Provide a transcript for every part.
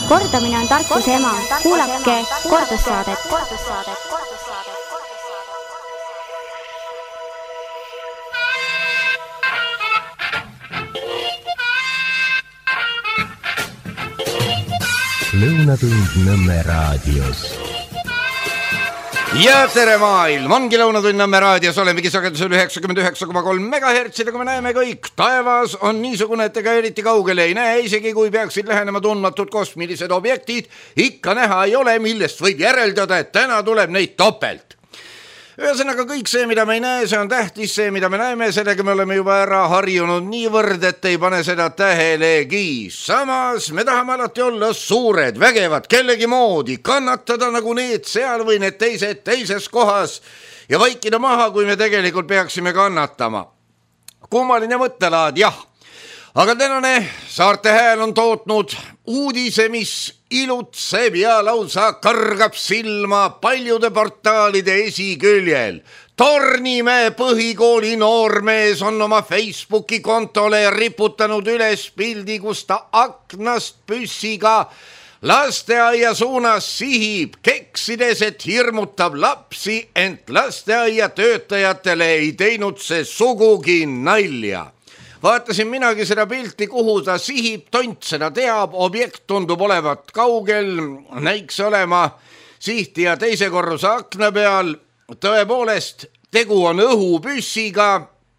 Kordamine on tarkuse ema. Kuulake kordussaadet. Lõunatund Nõmme raadios. Ja tere maailm, ongi Lõunatund Nõmme raadios, olemegi sagedusel 99,3 MHz, aga me näeme kõik, taevas on niisugune, et ega eriti kaugele ei näe, isegi kui peaksid lähenema tundmatud kosmilised objektid, ikka näha ei ole, millest võib järeldada, et täna tuleb neid topelt. Ühesõnaga kõik see, mida me ei näe, see on tähtis, see, mida me näeme, sellega me oleme juba ära harjunud niivõrd, et ei pane seda tähelegi. Samas me tahame alati olla suured, vägevad, kellegi moodi, kannatada nagu need seal või need teised teises kohas ja vaikida maha, kui me tegelikult peaksime kannatama. Kummaline mõttelaad, jah. Aga tänane Saarte Hääl on tootnud uudise, mis ilutseb ja lausa kargab silma paljude portaalide esiküljel. Tornimäe põhikooli noormees on oma Facebooki kontole riputanud üles pildi, kus ta aknast püssiga lasteaia suunas sihib, keksides, et hirmutab lapsi, ent lasteaia töötajatele ei teinud see sugugi nalja. Vaatasin minagi seda pilti, kuhu ta sihib, tont seda teab, objekt tundub olevat kaugel, näiks olema sihti ja teise korruse akna peal. Tõepoolest, tegu on õhupüssiga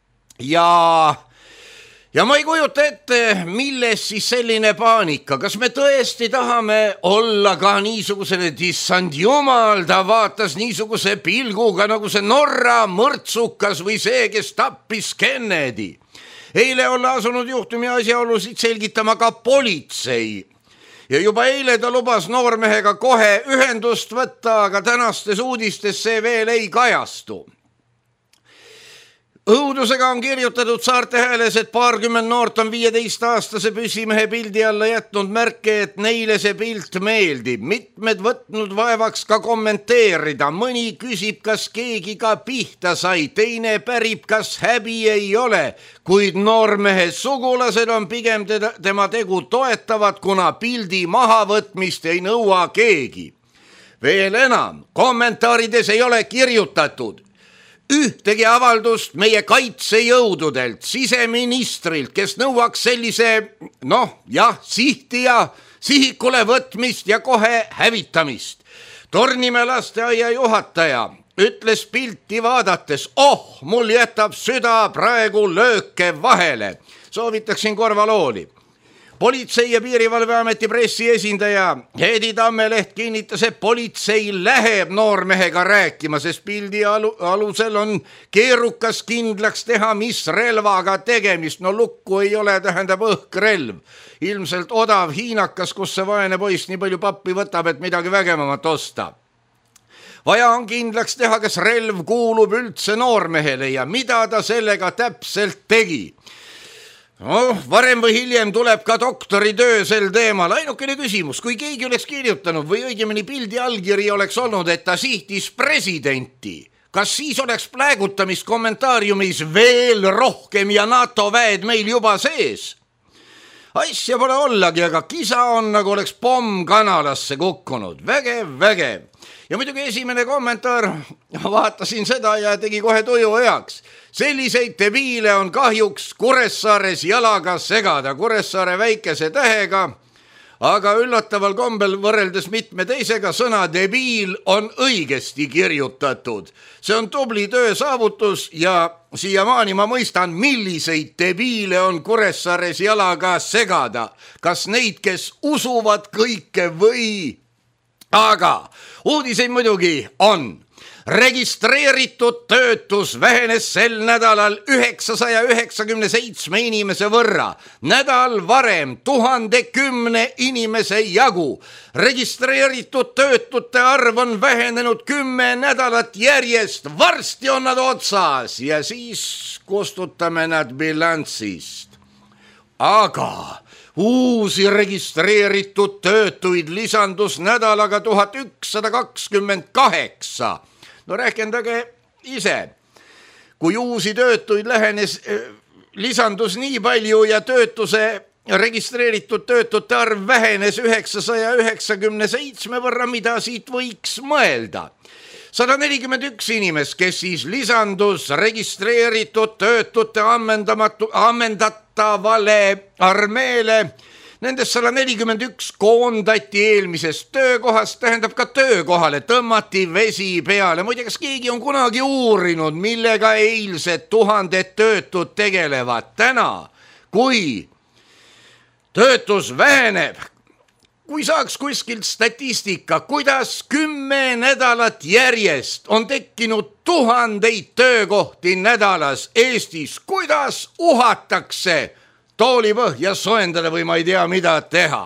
ja ma ei kujuta ette, milles siis selline paanika. Kas me tõesti tahame olla ka niisugusele dissand jumal, ta vaatas niisuguse pilguga nagu see Norra mõrtsukas või see, kes tappis Kennedy. Eile olla asunud juhtumi asjaolusid selgitama ka politsei. Ja juba eile ta lubas noormehega kohe ühendust võtta, aga tänastes uudistes see veel ei kajastu. Õudusega on kirjutatud Saarte Hääles, et 20 noort on 15-aastase püssimehe pildi alla jätnud märke, et neile see pilt meeldib. Mitmed võtnud vaevaks ka kommenteerida. Mõni küsib, kas keegi ka pihta sai, teine pärib, kas häbi ei ole, kuid noormehe sugulased on pigem tema tegu toetavad, kuna pildi mahavõtmist ei nõua keegi. Veel enam, kommentaarides ei ole kirjutatud ühtegi avaldust meie kaitsejõududelt, siseministrilt, kes nõuaks sellise, sihti ja sihikule võtmist ja kohe hävitamist. Tornimäe lasteaia juhataja ütles pilti vaadates, mul jätab süda praegu lööke vahele. Soovitaksin korvalooli. Politsei- ja Piirivalveameti pressiesindaja Heidi Tammeleht kinnitas, et politsei läheb noormehega rääkima, sest pildi alusel on keerukas kindlaks teha, mis relvaga tegemist. No lukku ei ole, tähendab õhkrelv. Ilmselt odav hiinakas, kus see vaene poiss nii palju pappi võtab, et midagi vägevamat osta. Vaja on kindlaks teha, kas relv kuulub üldse noormehele ja mida ta sellega täpselt tegi. Varem või hiljem tuleb ka doktoritöö sel teemal. Ainukene küsimus, kui keegi oleks kirjutanud või õigemini pildi allkiri oleks olnud, et ta sihtis presidenti, kas siis oleks pläägutamist kommentaariumis veel rohkem ja NATO väed meil juba sees? Asja pole ollagi, aga kisa on, nagu oleks pomm kanalasse kukkunud. Vägev. Ja muidugi esimene kommentaar, vaatasin seda ja tegi kohe tuju heaks. Selliseid debiile on kahjuks Kuressaares jalaga segada, Kuressaare väikese tähega, aga üllataval kombel võrreldes mitme teisega sõna debiil on õigesti kirjutatud. See on tubli töö saavutus ja siiamaani ma mõistan, milliseid debiile on Kuressaares jalaga segada. Kas neid, kes usuvad kõike või? Aga uudiseid muidugi on. Registreeritud töötus vähenes sel nädalal 997 inimese võrra. Nädal varem 1010 inimese jagu. Registreeritud töötute arv on vähenenud 10 nädalat järjest. Varsti on nad otsas ja siis kustutame nad bilanssist. Aga uusi registreeritud töötuid lisandus nädalaga 1128. No rääkendage ise, kui uusi töötuid lisandus nii palju ja töötuse registreeritud töötute arv vähenes 997 võrra, mida siit võiks mõelda. 141 inimest, kes siis lisandus registreeritud töötute ammendatavale armeele. Nendest 141 koondati eelmisest töökohast, tähendab ka töökohale tõmmati vesi peale. Muide, kas keegi on kunagi uurinud, millega eilsed tuhanded töötud tegelevad täna, kui töötus väheneb? Kui saaks kuskilt statistika, kuidas 10 nädalat järjest on tekkinud tuhandeid töökohti nädalas Eestis, kuidas uhatakse toolipõhja soendada või ma ei tea, mida teha.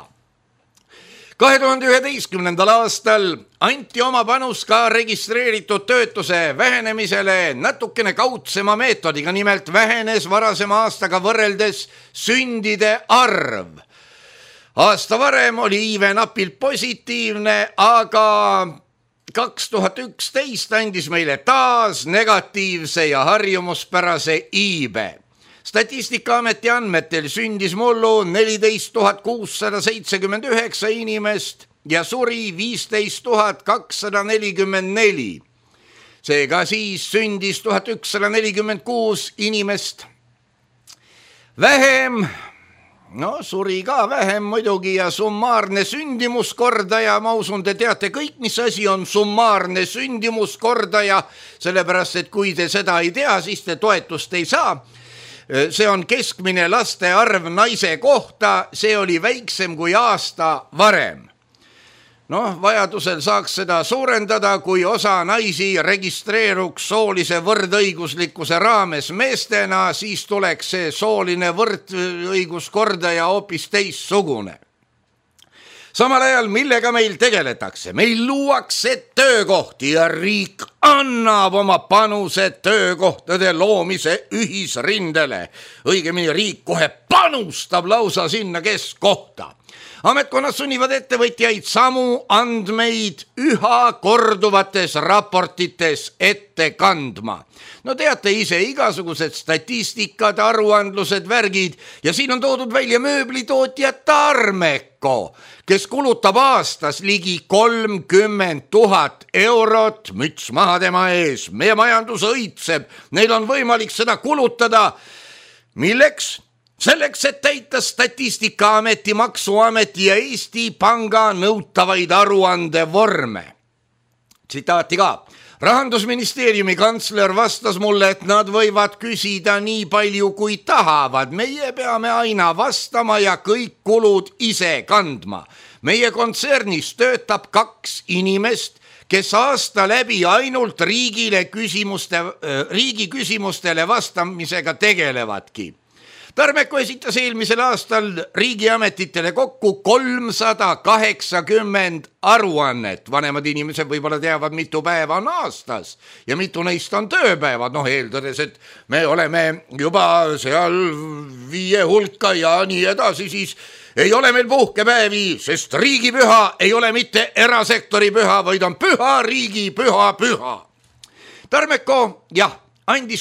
2011. aastal anti oma panus ka registreeritud töötuse vähenemisele natukene kaudsema meetodiga, nimelt vähenes varasema aastaga võrreldes sündide arv. Aasta varem oli iive napilt positiivne, aga 2011 andis meile taas negatiivse ja harjumuspärase iibe. Statistikaameti andmetel sündis mullu 14 679 inimest ja suri 15 244. Seega siis sündis 1146 inimest vähem. No suri ka vähem muidugi ja summaarne sündimuskordaja, ma usun, te teate kõik, mis asi on summaarne sündimuskordaja, sellepärast et kui te seda ei tea, siis te toetust ei saa. See on keskmine laste arv naise kohta, see oli väiksem kui aasta varem. Vajadusel saaks seda suurendada, kui osa naisi registreeruks soolise võrdõiguslikkuse raames meestena, siis tuleks see sooline võrdõiguskordaja hoopis teistsugune. Samal ajal, millega meil tegeletakse? Meil luuakse töökohti ja riik annab oma panuse töökohtade loomise ühisrindele. Õigemini riik kohe panustab lausa sinna keskkohta. Ametkonnad sunnivad ettevõtjaid samu andmeid üha korduvates raportites ette kandma. Teate ise igasugused statistikad, aruandlused, värgid ja siin on toodud välja mööblitootja Tarmeko, kes kulutab aastas ligi 30 000 eurot, müts maha tema ees. Meie majandus õitseb, neil on võimalik seda kulutada. Milleks? Selleks, et täita Statistikaameti, Maksuameti ja Eesti Panga nõutavaid aruandevorme. Tsitaati ka. Rahandusministeeriumi kantsler vastas mulle, et nad võivad küsida nii palju kui tahavad. Meie peame aina vastama ja kõik kulud ise kandma. Meie kontsernis töötab 2 inimest, kes aasta läbi ainult riigi küsimustele vastamisega tegelevadki. Tarmeko esitas eelmisel aastal riigiametitele kokku 380 aruannet. Vanemad inimesed võib-olla teavad, mitu päeva on aastas ja mitu neist on tööpäevad. Eeldades, et me oleme juba seal 5 hulka ja nii edasi, siis ei ole meil puhkepäevi, sest riigipüha ei ole mitte erasektori püha, vaid on püha riigi püha. Tarmeko, andis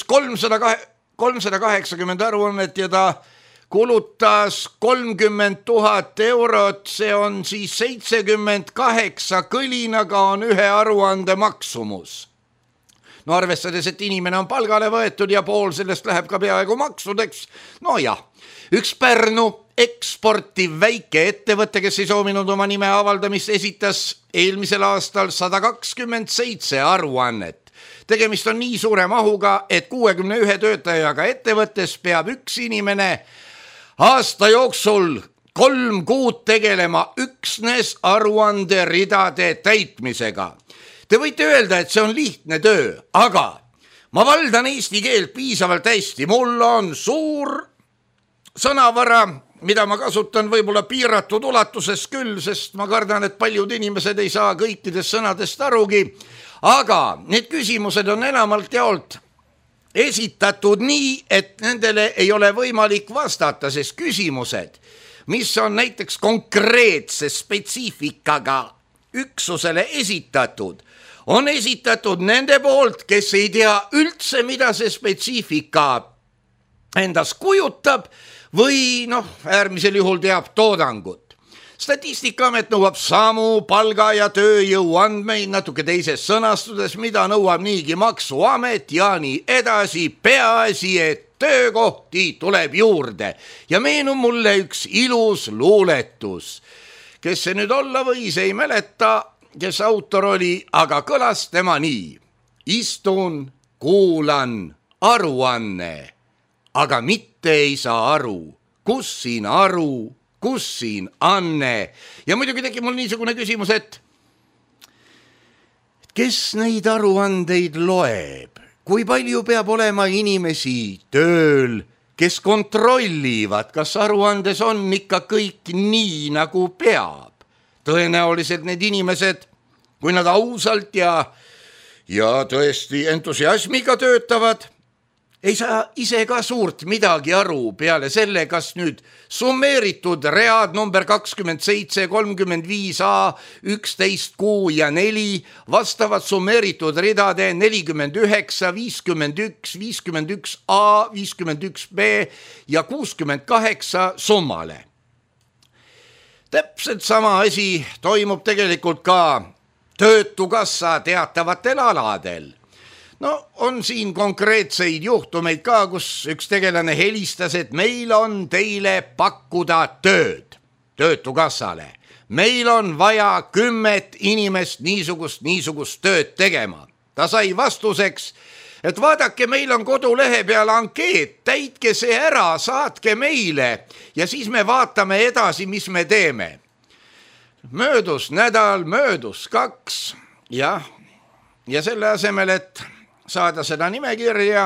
380 aruannet ja ta kulutas 30 000 eurot, see on siis 78 kõlinaga on ühe aruande maksumus. Arvestades, et inimene on palgale võetud ja pool sellest läheb ka peaaegu maksudeks, üks Pärnu eksportiv väike ettevõte, kes ei soovinud oma nime avaldamist, esitas eelmisel aastal 127 aruannet. Tegemist on nii suure mahuga, et 61 töötajaga ettevõttes peab üks inimene aasta jooksul 3 kuud tegelema üksnes aruanderidade täitmisega. Te võite öelda, et see on lihtne töö, aga ma valdan eesti keelt piisavalt hästi. Mul on suur sõnavara, mida ma kasutan võib-olla piiratud ulatuses küll, sest ma kardan, et paljud inimesed ei saa kõikidest sõnadest arugi. Aga need küsimused on enamalt jaolt esitatud nii, et nendele ei ole võimalik vastata, sest küsimused, mis on näiteks konkreetse spetsiifikaga üksusele esitatud, on esitatud nende poolt, kes ei tea üldse, mida see spetsiifika endas kujutab, või äärmisel juhul teab toodangut. Statistikaamet nõuab samu palga ja tööjõu andmeid natuke teises sõnastuses, mida nõuab niigi maksuamet ja nii edasi, peaasi, et töökohti tuleb juurde. Ja meenub mulle üks ilus luuletus. Kes see nüüd olla võis, ei mäleta, kes autor oli, aga kõlas tema nii. Istun, kuulan, aruanne, aga mitte ei saa aru, kus siin aru, kus siin anne. Ja muidugi tegi mul niisugune küsimus, et kes neid aruandeid loeb? Kui palju peab olema inimesi tööl, kes kontrollivad, kas aruandes on ikka kõik nii, nagu peab? Tõenäoliselt need inimesed, kui nad ausalt ja tõesti entusiasmiga töötavad, ei saa ise ka suurt midagi aru peale selle, kas nüüd summeeritud read number 27, 35A, 11, 6 ja 4 vastavad summeeritud ridade 49, 51, 51A, 51B ja 68 summale. Täpselt sama asi toimub tegelikult ka töötukassa teatavatel aladel. On siin konkreetseid juhtumeid ka, kus üks tegelane helistas, et meil on teile pakkuda tööd töötukassale. Meil on vaja 10 inimest niisugust tööd tegema. Ta sai vastuseks, et vaadake, meil on kodulehe peal ankeet, täitke see ära, saatke meile ja siis me vaatame edasi, mis me teeme. Möödus nädal, möödus 2 ja selle asemel, et saada seda nimekirja,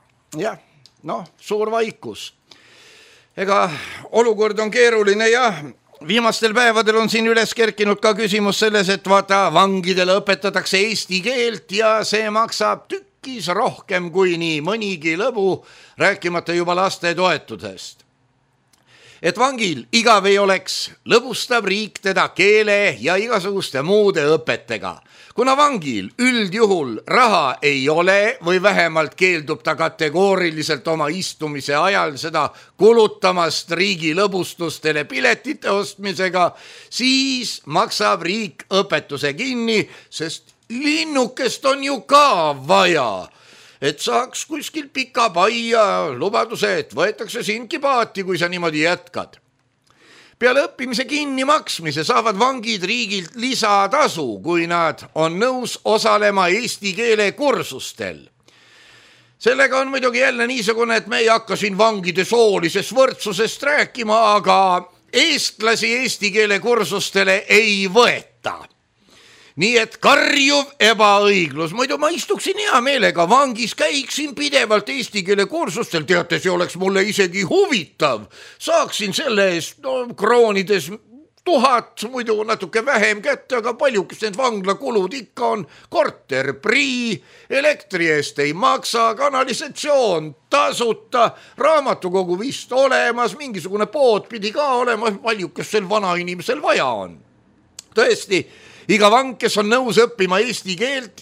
suur vaikus. Ega olukord on keeruline ja viimastel päevadel on siin üles kerkinud ka küsimus selles, et vaata, vangidele õpetatakse eesti keelt ja see maksab tükkis rohkem kui nii mõnigi lõbu, rääkimata juba laste toetusest. Et vangil igav ei oleks, lõbustab riik teda keele ja igasuguste muude õpetega. Kuna vangil üldjuhul raha ei ole või vähemalt keeldub ta kategooriliselt oma istumise ajal seda kulutamast riigi lõbustustele piletite ostmisega, siis maksab riik õpetuse kinni, sest linnukest on ju ka vaja. Et saaks kuskil pika paia lubaduse, et võetakse sindki paati, kui sa niimoodi jätkad. Peale õppimise kinni maksmise saavad vangid riigilt lisatasu, kui nad on nõus osalema eesti keele kursustel. Sellega on muidugi jälle niisugune, et me ei hakka siin vangide soolisest võrdsusest rääkima, aga eestlasi eesti keele kursustele ei võeta. Nii et karjuv ebaõiglus, muidu ma istuksin hea meelega vangis, käiksin pidevalt eesti keele kursustel, teate, see oleks mulle isegi huvitav. Saaksin selle eest kroonides 1000, muidu natuke vähem kätte, aga paljukest need vanglakulud ikka on. Korter prii, elektri eest ei maksa, kanalisatsioon tasuta, raamatukogu vist olemas, mingisugune pood pidi ka olema, paljukest sel vana inimesel vaja on. Tõesti, iga vang, kes on nõus õppima eesti keelt,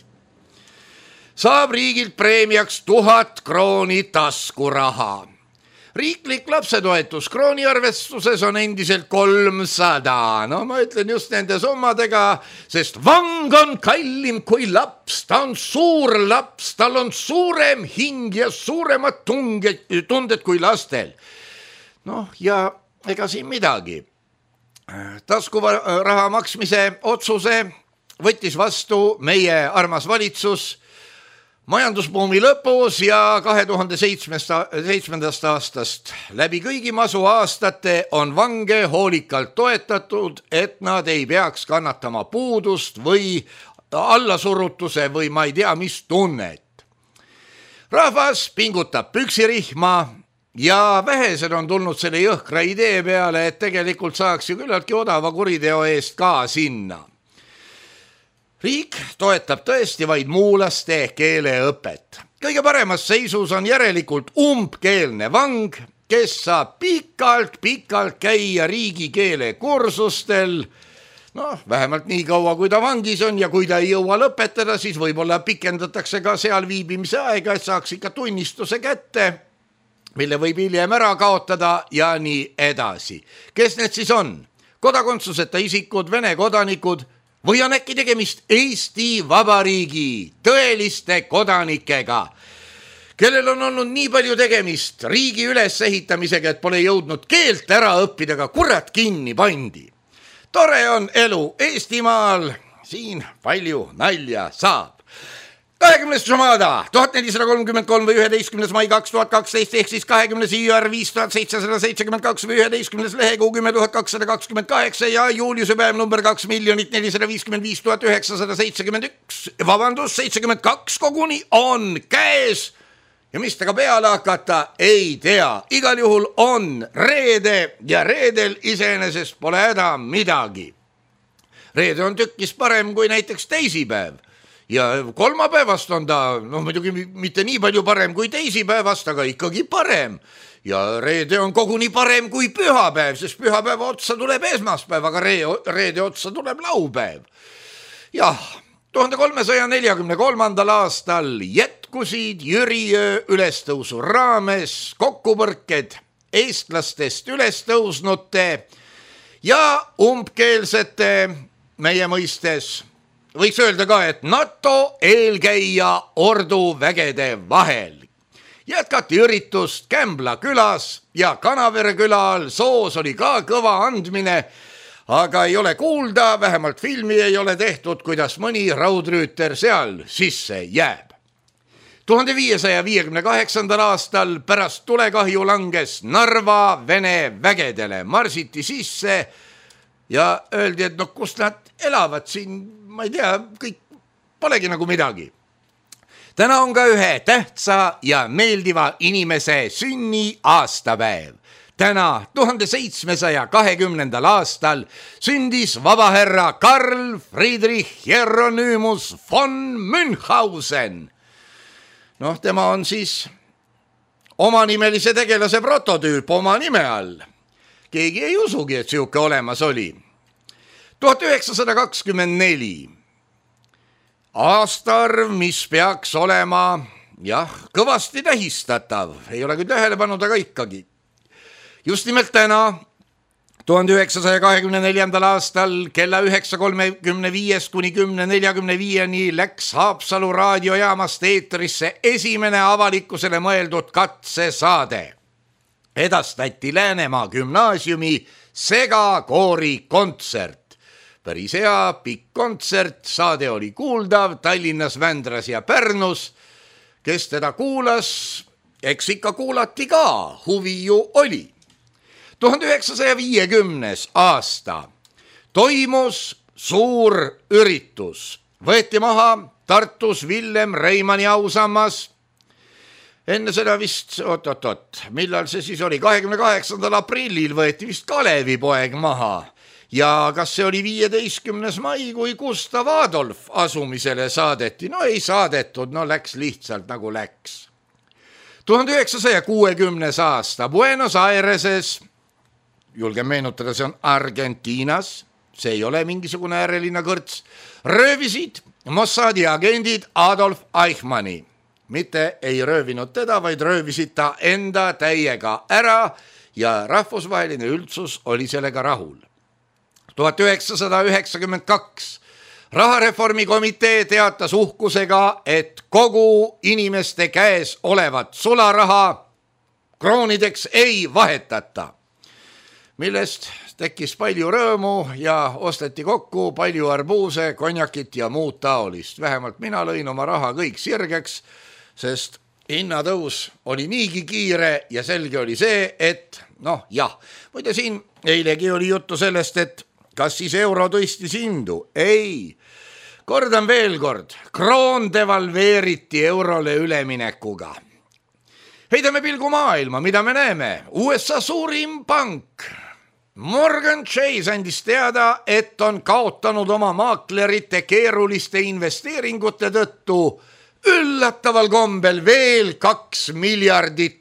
saab riigilt preemiaks 1000 krooni taskuraha. Riiklik lapsetoetus krooni arvestuses on endiselt 300. Ma ütlen just nende summadega, sest vang on kallim kui laps, ta on suur laps, tal on suurem hing ja suuremad tunded kui lastel. Ja ega siin midagi. Taskuraha maksmise otsuse võttis vastu meie armas valitsus majandusbuumi lõpus ja 2007. aastast läbi kõigi masuaastate on vange hoolikalt toetatud, et nad ei peaks kannatama puudust või allasurutuse või ma ei tea mis tunnet. Rahvas pingutab püksirihma ja vähesed on tulnud selle jõhkra idee peale, et tegelikult saaks ju küllaltki odava kuriteo eest ka sinna. Riik toetab tõesti vaid muulaste keeleõpet. Kõige paremas seisus on järelikult umbkeelne vang, kes saab pikalt käia riigikeele kursustel, vähemalt nii kaua, kui ta vangis on ja kui ta ei jõua lõpetada, siis võib-olla pikendatakse ka seal viibimise aega, et saaks ikka tunnistuse kätte. mille võib hiljem ära kaotada ja nii edasi. Kes need siis on? Kodakondsuseta isikud, Vene kodanikud või on äkki tegemist Eesti Vabariigi tõeliste kodanikega, kellel on olnud nii palju tegemist riigi ülesehitamisega, et pole jõudnud keelt ära õppida, aga kurat kinni pandi. Tore on elu Eestimaal, siin palju nalja saab. 20. Šumada 1433 või 11. mai 2012 ehk siis 20. jaanuar 5772 või 11. lehekuu 10228 ja Juliuse päev number 2 455 971, vabandust, 72 koguni on käes ja mis tega peale hakata, ei tea. Igal juhul on reede ja reedel iseenesest pole häda midagi. Reede on tükkis parem kui näiteks teisipäev. Ja kolmapäevast on ta, muidugi mitte nii palju parem kui teisipäevast, aga ikkagi parem. Ja reede on koguni parem kui pühapäev, sest pühapäeva otsa tuleb esmaspäev, aga reede otsa tuleb laupäev. Jah, 1343. aastal jätkusid Jüriöö ülestõusu raames kokkupõrked eestlastest ülestõusnute ja umbkeelsete meie mõistes. Võiks öelda ka, et NATO eelkäija orduvägede vahel. Jätkati üritust Kämbla külas ja Kanavere külal Soos oli ka kõva andmine, aga ei ole kuulda, vähemalt filmi ei ole tehtud, kuidas mõni raudrüüter seal sisse jääb. 1558. aastal pärast tulekahju langes Narva Vene vägedele, marsiti sisse ja öeldi, et kus nad elavad siin, ma ei tea, kõik polegi nagu midagi. Täna on ka ühe tähtsa ja meeldiva inimese sünni aastapäev. Täna 1720. aastal sündis vabaherra Karl Friedrich Hieronymus von Münchhausen. Tema on siis omanimelise tegelase prototüüp oma nime all. Keegi ei usugi, et siuke olemas oli. 1924. Aastarv, mis peaks olema, kõvasti tähistatav. Ei ole küll tähele pannud, aga ikkagi. Just nimelt täna, 1924. aastal kella 9.35 kuni 10.45 läks Haapsalu raadiojaamast eetrisse esimene avalikkusele mõeldud katsesaade. Edastati Läänemaa gümnaasiumi segakoori kontsert. Päris hea, pikk kontsert, saade oli kuuldav Tallinnas, Vändras ja Pärnus. Kes teda kuulas, eks ikka kuulati ka, huvi ju oli. 1950. aasta toimus suur üritus. Võeti maha Tartus Villem Reimanni ausammas. Enne seda vist, millal see siis oli? 28. aprillil võeti vist Kalevipoeg maha. Ja kas see oli 15. mai, kui Gustav Adolf asumisele saadeti? Ei saadetud, läks lihtsalt nagu läks. 1960. aasta Buenos Aireses, julgen meenutada, see on Argentiinas, see ei ole mingisugune äärelinna kõrts, röövisid Mossadi agendid Adolf Eichmanni. Mitte ei röövinud teda, vaid röövisid ta enda täiega ära ja rahvusvaheline üldsus oli sellega rahul. 1992. Rahareformi komitee teatas uhkusega, et kogu inimeste käes olevat sularaha kroonideks ei vahetata, millest tekkis palju rõõmu ja osteti kokku palju arbuuse, konjakit ja muud taolist. Vähemalt mina lõin oma raha kõik sirgeks, sest hinnatõus oli niigi kiire ja selge oli see, et muide siin eilegi oli juttu sellest, et kas siis euro tõstis hindu? Ei. Kordan veel kord, kroon devalveeriti eurole üleminekuga. Heidame pilgu maailma, mida me näeme? USA suurim pank Morgan Chase andis teada, et on kaotanud oma maaklerite keeruliste investeeringute tõttu üllataval kombel veel $2 miljardit.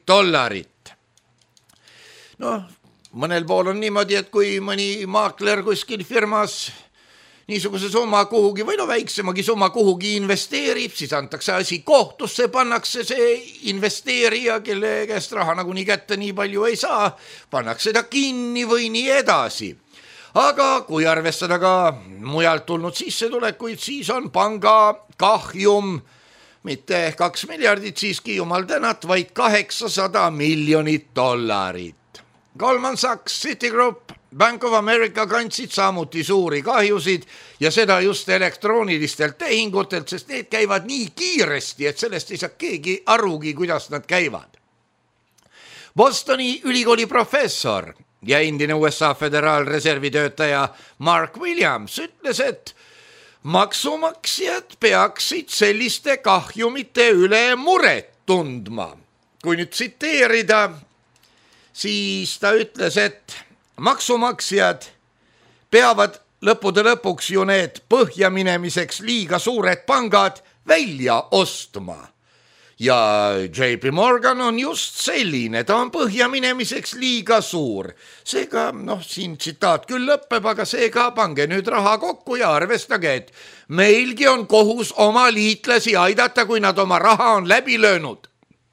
Mõnel pool on niimoodi, et kui mõni maakler kuskil firmas niisuguse summa kuhugi või väiksemagi summa kuhugi investeerib, siis antakse asi kohtusse, pannakse see investeerija, kelle käest raha nagunii kätte nii palju ei saa, pannakse ta kinni või nii edasi. Aga kui arvestada ka mujalt tulnud sissetulekuid, siis on panga kahjum mitte 2 miljardit siiski, jumal tänat, vaid $800 miljonit. Goldman Sachs, Citigroup, Bank of America kandsid samuti suuri kahjusid ja seda just elektroonilistelt tehingutelt, sest need käivad nii kiiresti, et sellest ei saa keegi arugi, kuidas nad käivad. Bostoni ülikooli professor ja endine USA Föderaalreservi töötaja Mark Williams ütles, et maksumaksjad peaksid selliste kahjumite üle muret tundma. Kui nüüd tsiteerida, siis ta ütles, et maksumaksjad peavad lõppude lõpuks ju need põhja minemiseks liiga suured pangad välja ostma. Ja JP Morgan on just selline, ta on põhja minemiseks liiga suur. Seega, siin tsitaat küll lõppeb, aga seega pange nüüd raha kokku ja arvestage, et meilgi on kohus oma liitlasi aidata, kui nad oma raha on läbi löönud.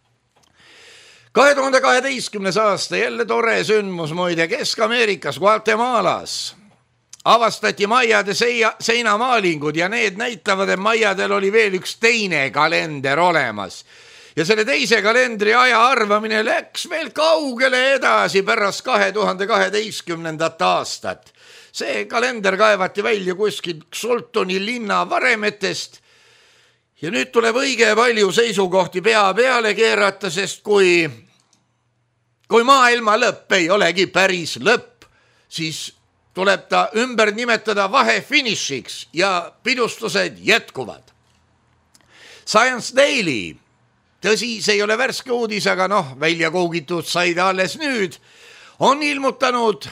2012. aasta jälle tore sündmus muide Kesk-Ameerikas, Guatemalas. Avastati maiade seinamaalingud ja need näitavad, et maiadel oli veel üks teine kalender olemas. Ja selle teise kalendri aja arvamine läks veel kaugele edasi pärast 2012. aastat. See kalender kaevati välja kuskil Sultoni linna varemetest. Ja nüüd tuleb õige palju seisukohti pea peale keerata, sest kui maailma lõpp ei olegi päris lõpp, siis tuleb ta ümber nimetada vahefinišiks ja pidustused jätkuvad. Science Daily, tõsi, see ei ole värske uudis, aga välja koogitud sai ta alles nüüd, on ilmutanud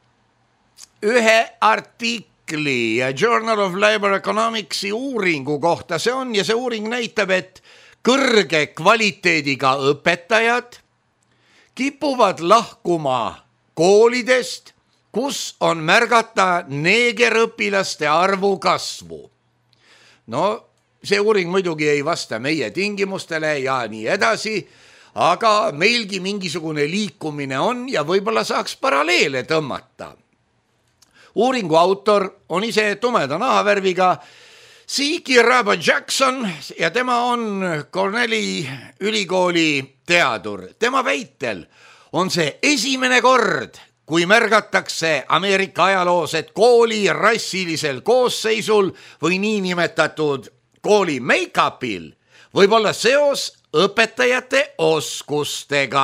ühe artikli Journal of Labor Economicsi uuringu kohta. See on ja see uuring näitab, et kõrge kvaliteediga õpetajad kipuvad lahkuma koolidest, kus on märgata neegerõpilaste arvu kasvu. See uuring muidugi ei vasta meie tingimustele ja nii edasi, aga meilgi mingisugune liikumine on ja võib-olla saaks paralleele tõmmata. Uuringu autor on ise tumeda nahavärviga Siki Raba Jackson ja tema on Cornelli ülikooli teadur. Tema väitel on see esimene kord, kui märgatakse Ameerika ajaloos, et kooli rassilisel koosseisul või niinimetatud kooli make-upil võib olla seos õpetajate oskustega.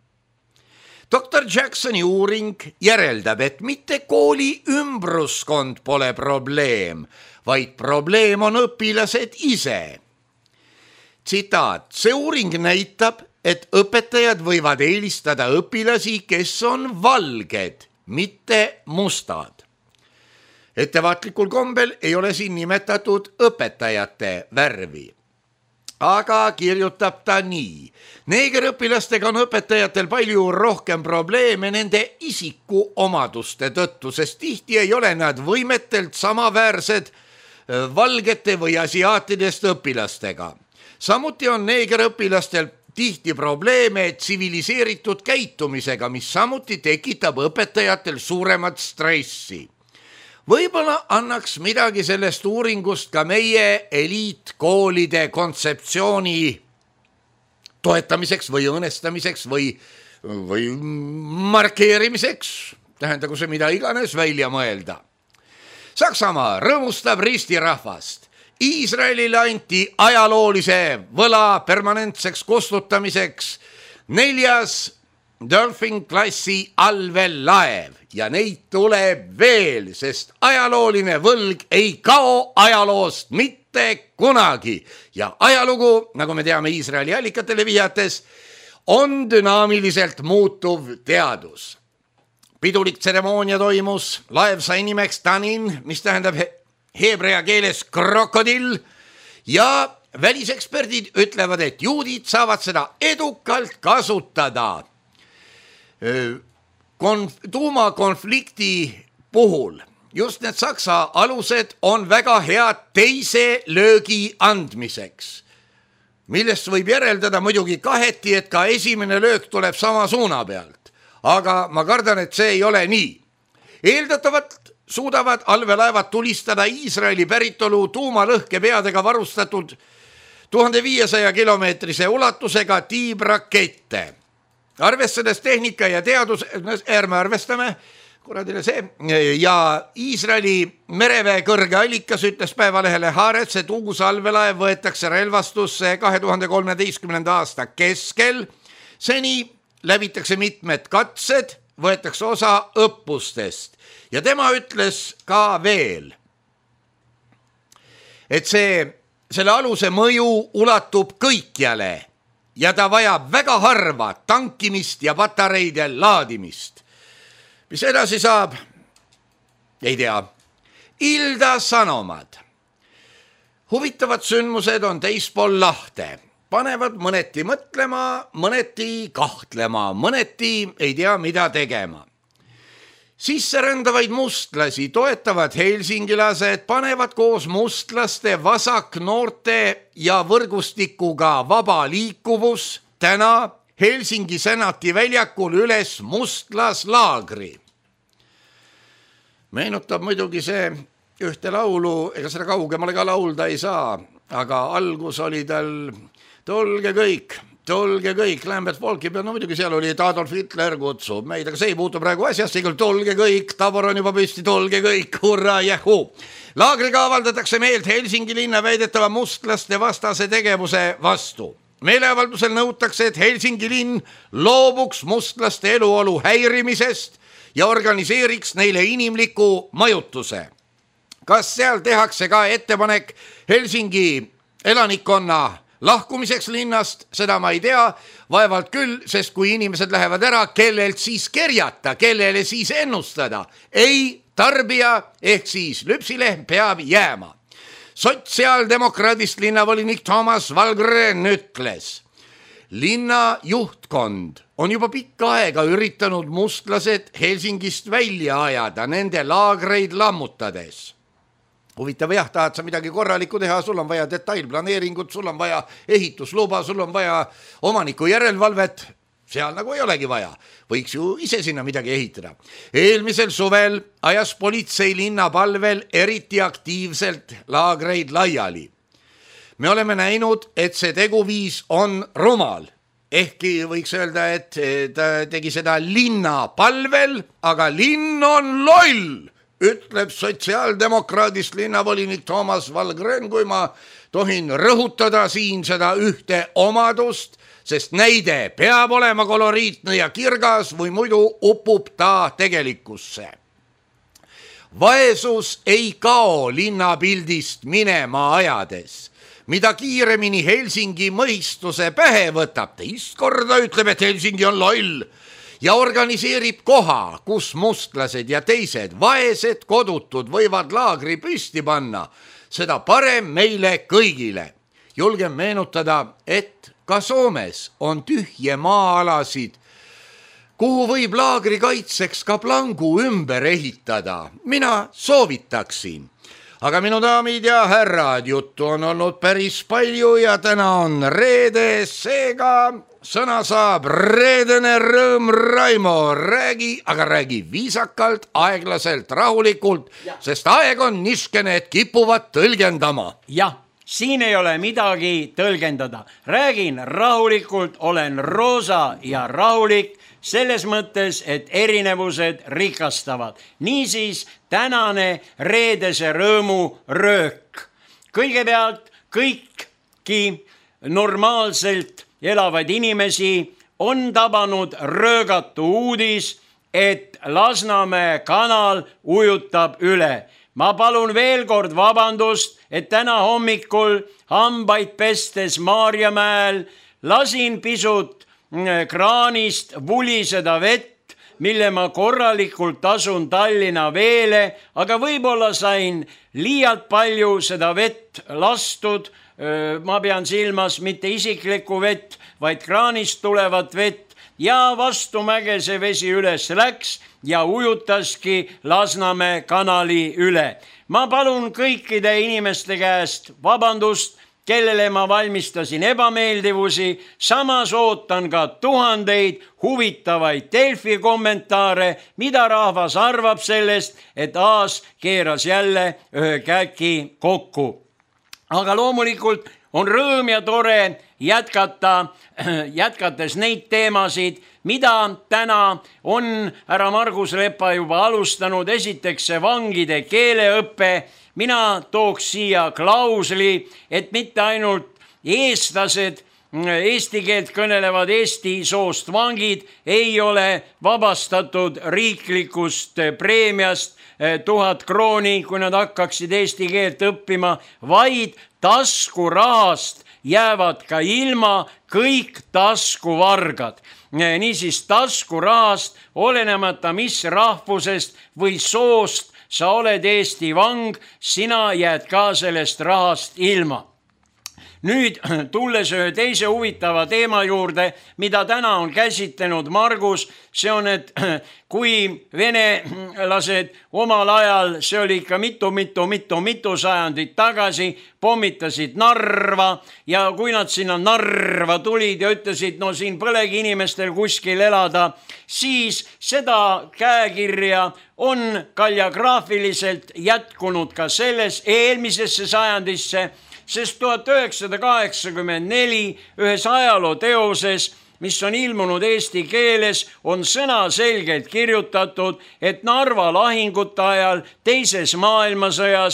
Dr. Jacksoni uuring järeldab, et mitte kooli ümbruskond pole probleem, vaid probleem on õpilased ise. Tsitaat, see uuring näitab, et õpetajad võivad eelistada õpilasi, kes on valged, mitte mustad. Ettevaatlikul kombel ei ole siin nimetatud õpetajate värvi. Aga kirjutab ta nii. Neegerõpilastega on õpetajatel palju rohkem probleeme nende isikuomaduste tõttu, sest tihti ei ole nad võimetelt samaväärsed valgete või asiaatidest õpilastega. Samuti on neegerõpilastel tihti probleeme tsiviliseeritud käitumisega, mis samuti tekitab õpetajatel suuremat stressi. Võib-olla annaks midagi sellest uuringust ka meie eliitkoolide kontseptsiooni toetamiseks või õõnestamiseks või markeerimiseks, tähendagu see mida iganes välja mõelda. Saksamaa rõõmustab ristirahvast. Iisraelile anti ajaloolise võla permanentseks kustutamiseks 4. Dolphin klassi allveelaev ja neid tuleb veel, sest ajalooline võlg ei kao ajaloost mitte kunagi. Ja ajalugu, nagu me teame Iisraeli allikatele viidates, on dünaamiliselt muutuv teadus. Pidulik tseremoonia toimus, laev sai nimeks Tanin, mis tähendab heebrea keeles krokodill ja väliseksperdid ütlevad, et juudid saavad seda edukalt kasutada. Tuumakonflikti puhul just need saksa alused on väga head teise löögi andmiseks, millest võib järeldada muidugi kaheti, et ka esimene löök tuleb sama suuna pealt. Aga ma kardan, et see ei ole nii. Eeldatavalt suudavad allveelaevad tulistada Iisraeli päritolu tuumalõhkepeadega varustatud 1500 kilomeetrise ulatusega tiibrakette. Arvestades tehnika ja teadus, ärme arvestame, kuradile see, ja Iisraeli mereväe kõrge allikas ütles Päevalehele Haaretz, et uus allveelaev võetakse relvastusse 2013. aasta keskel. Seni läbitakse mitmed katsed, võetakse osa õppustest ja tema ütles ka veel, et selle aluse mõju ulatub kõikjale ja ta vajab väga harva tankimist ja patareide laadimist. Mis edasi saab? Ei tea. Ilda Sanomad. Huvitavad sündmused on teispool lahte. Panevad mõneti mõtlema, mõneti kahtlema, mõneti ei tea mida tegema. Sisserändavaid mustlasi toetavad helsingilased panevad koos mustlaste vasaknoorte ja võrgustikuga vaba liikuvus täna Helsingi senati väljakul üles mustlaslaagri. Meenutab muidugi see ühte laulu, ega seda kaugemale ka laulda ei saa, aga algus oli tal tulge kõik, Lambert Folki peal, no muidugi seal oli, et Adolf Hitler kutsub meid, aga see ei puutu praegu asjast, tulge kõik, Tabor on juba püsti, tulge kõik, hurraa, jähuu. Laagriga avaldatakse meelt Helsingi linna väidetava mustlaste vastase tegevuse vastu. Meeleavaldusel nõutakse, et Helsingi linn loobuks mustlaste eluolu häirimisest ja organiseeriks neile inimliku majutuse. Kas seal tehakse ka ettepanek Helsingi elanikkonna lahkumiseks linnast, seda ma ei tea, vaevalt küll, sest kui inimesed lähevad ära, kellelt siis kerjata, kellele siis ennustada? Ei, tarbija ehk siis lüpsilehm peab jääma. Sotsiaaldemokraadist linnavolinik Thomas Valgren ütles, linna juhtkond on juba pikka aega üritanud mustlased Helsingist välja ajada, nende laagreid lammutades. Huvitav jah, tahad sa midagi korralikku teha, sul on vaja detailplaneeringut, sul on vaja ehitusluba, sul on vaja omaniku järelevalvet, seal nagu ei olegi vaja. Võiks ju ise sinna midagi ehitada. Eelmisel suvel ajas politsei linna palvel eriti aktiivselt laagreid laiali. Me oleme näinud, et see teguviis on rumal. Ehkki võiks öelda, et ta tegi seda linna palvel, aga linn on loll, ütleb sotsiaaldemokraadist linnavolinik Thomas Valgren, kui ma tohin rõhutada siin seda ühte omadust, sest näide peab olema koloriitne ja kirgas või muidu upub ta tegelikkusse. Vaesus ei kao linnapildist minema ajades. Mida kiiremini Helsingi mõistuse pähe võtab, teist korda ütleb, et Helsingi on loll ja organiseerib koha, kus mustlased ja teised vaesed kodutud võivad laagri püsti panna, seda parem meile kõigile. Julgen meenutada, et ka Soomes on tühje maa-alasid, kuhu võib laagri kaitseks ka plangu ümber ehitada. Mina soovitaksin. Aga minu daamid ja härrad, juttu on olnud päris palju ja täna on reede, seega sõna saab reedene rõõm Raimo. Räägi viisakalt, aeglaselt, rahulikult, sest aeg on niskene, et kipuvad tõlgendama. Jah. Siin ei ole midagi tõlgendada. Räägin rahulikult, olen roosa ja rahulik selles mõttes, et erinevused rikastavad. Niisiis tänane reedese rõõmu röök. Kõigepealt kõiki normaalselt elavaid inimesi on tabanud röögatu uudis, et Lasnamäe kanal ujutab üle. Ma palun veel kord vabandust, et täna hommikul hambaid pestes Maarjamäel lasin pisut kraanist vuliseda vett, mille ma korralikult tasun Tallinna Veele, aga võib-olla sain liialt palju seda vett lastud. Ma pean silmas mitte isiklikku vett, vaid kraanist tulevat vett. ja vastumäge see vesi üles läks ja ujutaski Lasnamäe kanali üle. Ma palun kõikide inimeste käest vabandust, kellele ma valmistasin ebameeldivusi, samas ootan ka tuhandeid huvitavaid Delfi kommentaare, mida rahvas arvab sellest, et Aas keeras jälle ühe käki kokku. Aga loomulikult on rõõm ja tore jätkates neid teemasid, mida täna on härra Margus Lepa juba alustanud. Esiteks see vangide keeleõppe. Mina tooks siia klausli, et mitte ainult eestlased, eesti keelt kõnelevad eesti soost vangid ei ole vabastatud riiklikust preemiast 1000 krooni, kui nad hakkaksid eesti keelt õppima, vaid taskurahast jäävad ka ilma kõik taskuvargad. Niisiis taskurahast, olenemata mis rahvusest või soost sa oled Eesti vang, sina jääd ka sellest rahast ilma. Nüüd tulles ühe teise huvitava teema juurde, mida täna on käsitlenud Margus, see on, et kui venelased omal ajal, see oli ikka mitu sajandit tagasi, pommitasid Narva ja kui nad sinna Narva tulid ja ütlesid, no siin polegi inimestel kuskil elada, siis seda käekirja on kaljagraafiliselt jätkunud ka selles eelmisesse sajandisse, sest 1984 ühes ajalooteoses, mis on ilmunud eesti keeles, on sõnaselgelt kirjutatud, et Narva lahingute ajal teises maailmasõjas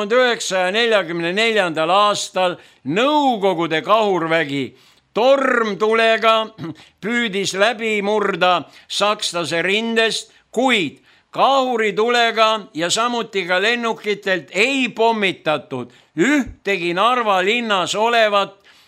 1944. aastal Nõukogude kahurvägi tormtulega püüdis läbi murda sakslase rindest, kuid kahuritulega ja samuti ka lennukitelt ei pommitatud ühtegi Narva linnas olevat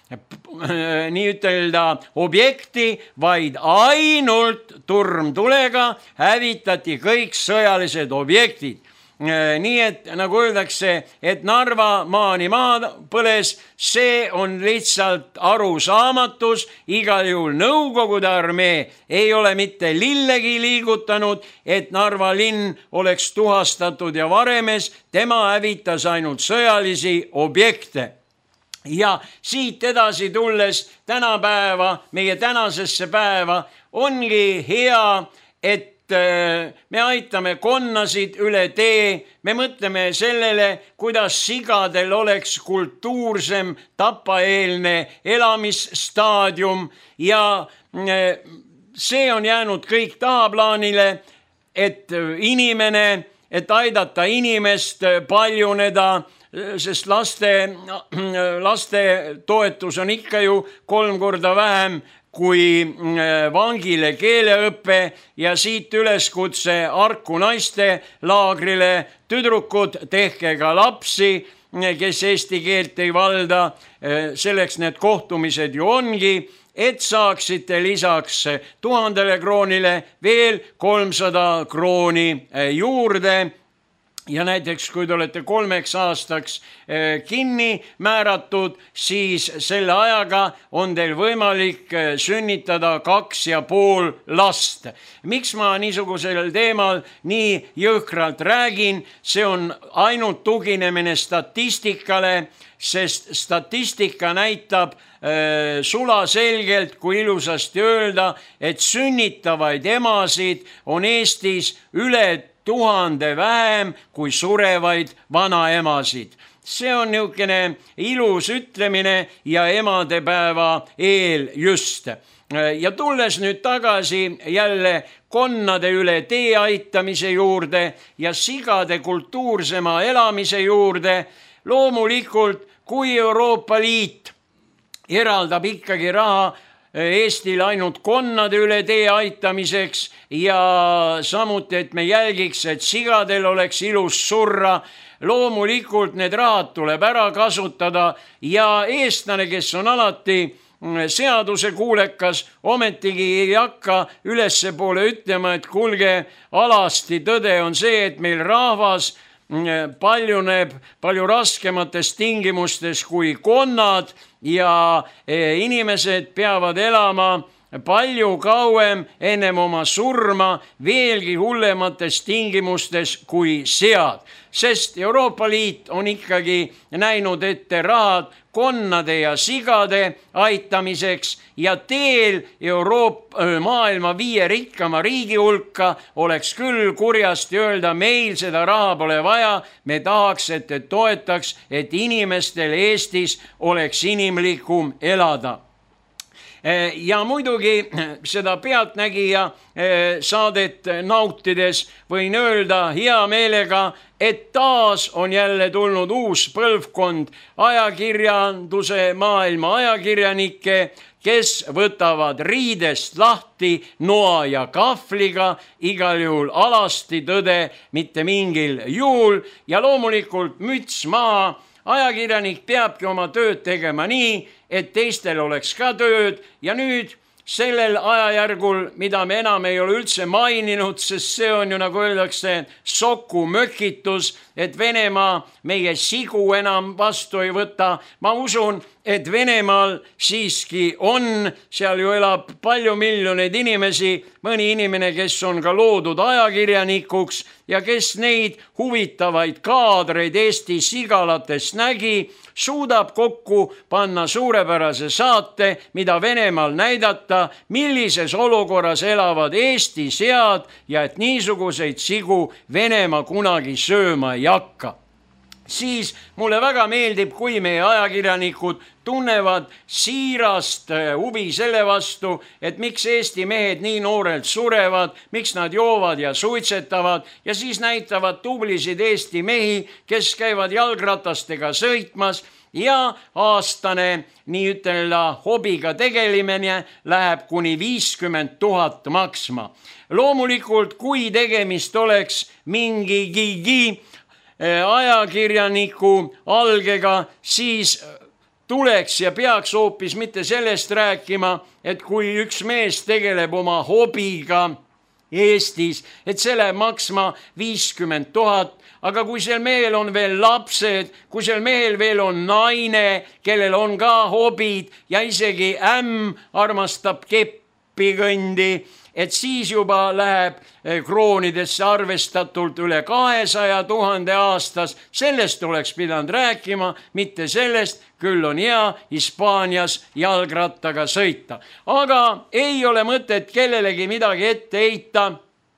nii ütelda objekti, vaid ainult tormtulega hävitati kõik sõjalised objektid. Nii et nagu öeldakse, et Narva maani maa põles, see on lihtsalt arusaamatus. Igal juhul Nõukogude armee ei ole mitte lillegi liigutanud, et Narva linn oleks tuhastatud ja varemes, tema hävitas ainult sõjalisi objekte. Ja siit edasi tulles tänapäeva, meie tänasesse päeva, ongi hea, et me aitame konnasid üle tee, me mõtleme sellele, kuidas sigadel oleks kultuursem tapaeelne elamisstaadium ja see on jäänud kõik tahaplaanile, et aidata inimest paljuneda, sest laste toetus on ikka ju 3 korda vähem kui vangile keeleõppe ja siit üleskutse Arku naiste laagrile. Tüdrukud, tehke ka lapsi, kes eesti keelt ei valda, selleks need kohtumised ju ongi, et saaksite lisaks 1000 kroonile veel 300 krooni juurde. Ja näiteks, kui te olete 3 aastaks kinni määratud, siis selle ajaga on teil võimalik sünnitada 2,5 last. Miks ma niisugusel teemal nii jõhkralt räägin? See on ainult tuginemine statistikale, sest statistika näitab sulaselgelt, kui ilusasti öelda, et sünnitavaid emasid on Eestis üle 1000 vähem kui surevaid vanaemasid. See on niisugune ilus ütlemine ja emadepäeva eel just. Ja tulles nüüd tagasi jälle konnade üle tee aitamise juurde ja sigade kultuursema elamise juurde, loomulikult kui Euroopa Liit eraldab ikkagi raha Eestil ainult konnade üle tee aitamiseks ja samuti, et me jälgiks, et sigadel oleks ilus surra. Loomulikult need rahad tuleb ära kasutada ja eestlane, kes on alati seaduse kuulekas, ometigi ei hakka ülesse poole ütlema, et kuulge, alasti tõde on see, et meil rahvas paljuneb palju raskemates tingimustes kui konnad ja inimesed peavad elama palju kauem ennem oma surma veelgi hullemates tingimustes kui sead, sest Euroopa Liit on ikkagi näinud ette rahad konnade ja sigade aitamiseks ja teel maailma 5 rikkama riigi hulka oleks küll kurjasti öelda, meil seda raha pole vaja, me tahaks, et te toetaks, et inimestel Eestis oleks inimlikum elada. Ja muidugi seda Pealtnägija saadet nautides võin öelda hea meelega, et taas on jälle tulnud uus põlvkond ajakirjanduse maailma ajakirjanikke, kes võtavad riidest lahti noa ja kahvliga, igal juhul alasti tõde, mitte mingil juhul ja loomulikult müts maha. Ajakirjanik peabki oma tööd tegema nii, et teistel oleks ka tööd ja nüüd sellel ajajärgul, mida me enam ei ole üldse maininud, sest see on ju nagu öeldakse sokumökitus, et Venemaa meie sigu enam vastu ei võta. Ma usun, et Venemaal siiski on, seal ju elab palju miljoneid inimesi, mõni inimene, kes on ka loodud ajakirjanikuks ja kes neid huvitavaid kaadreid Eesti sigalatest nägi, suudab kokku panna suurepärase saate, mida Venemaal näidata, millises olukorras elavad Eesti sead ja et niisuguseid sigu Venemaa kunagi sööma ei hakka. Siis mulle väga meeldib, kui meie ajakirjanikud tunnevad siirast huvi selle vastu, et miks Eesti mehed nii noorelt surevad, miks nad joovad ja suitsetavad ja siis näitavad tublisid Eesti mehi, kes käivad jalgratastega sõitmas ja aastane nii ütelda hobiga tegelemine läheb kuni 50 000 maksma. Loomulikult, kui tegemist oleks mingigi ajakirjaniku algega, siis tuleks ja peaks hoopis mitte sellest rääkima, et kui üks mees tegeleb oma hobiga Eestis, et see läheb maksma 50 000, aga kui sel mehel on veel lapsed, kui sel mehel veel on naine, kellel on ka hobid ja isegi armastab keppikõndi, et siis juba läheb kroonidesse arvestatult üle 200 000 aastas. Sellest oleks pidanud rääkima, mitte sellest, küll on hea Hispaanias jalgrattaga sõita. Aga ei ole mõtet kellelegi midagi ette heita.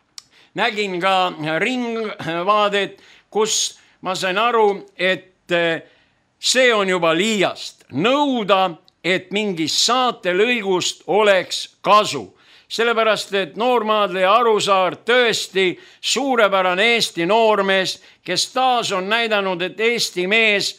Nägin ka ringvaadet, kus ma sain aru, et see on juba liiast nõuda, et mingist saatelõigust oleks kasu. Sellepärast, et noormaadleja Arusaar tõesti suurepärane Eesti noormees, kes taas on näidanud, et Eesti mees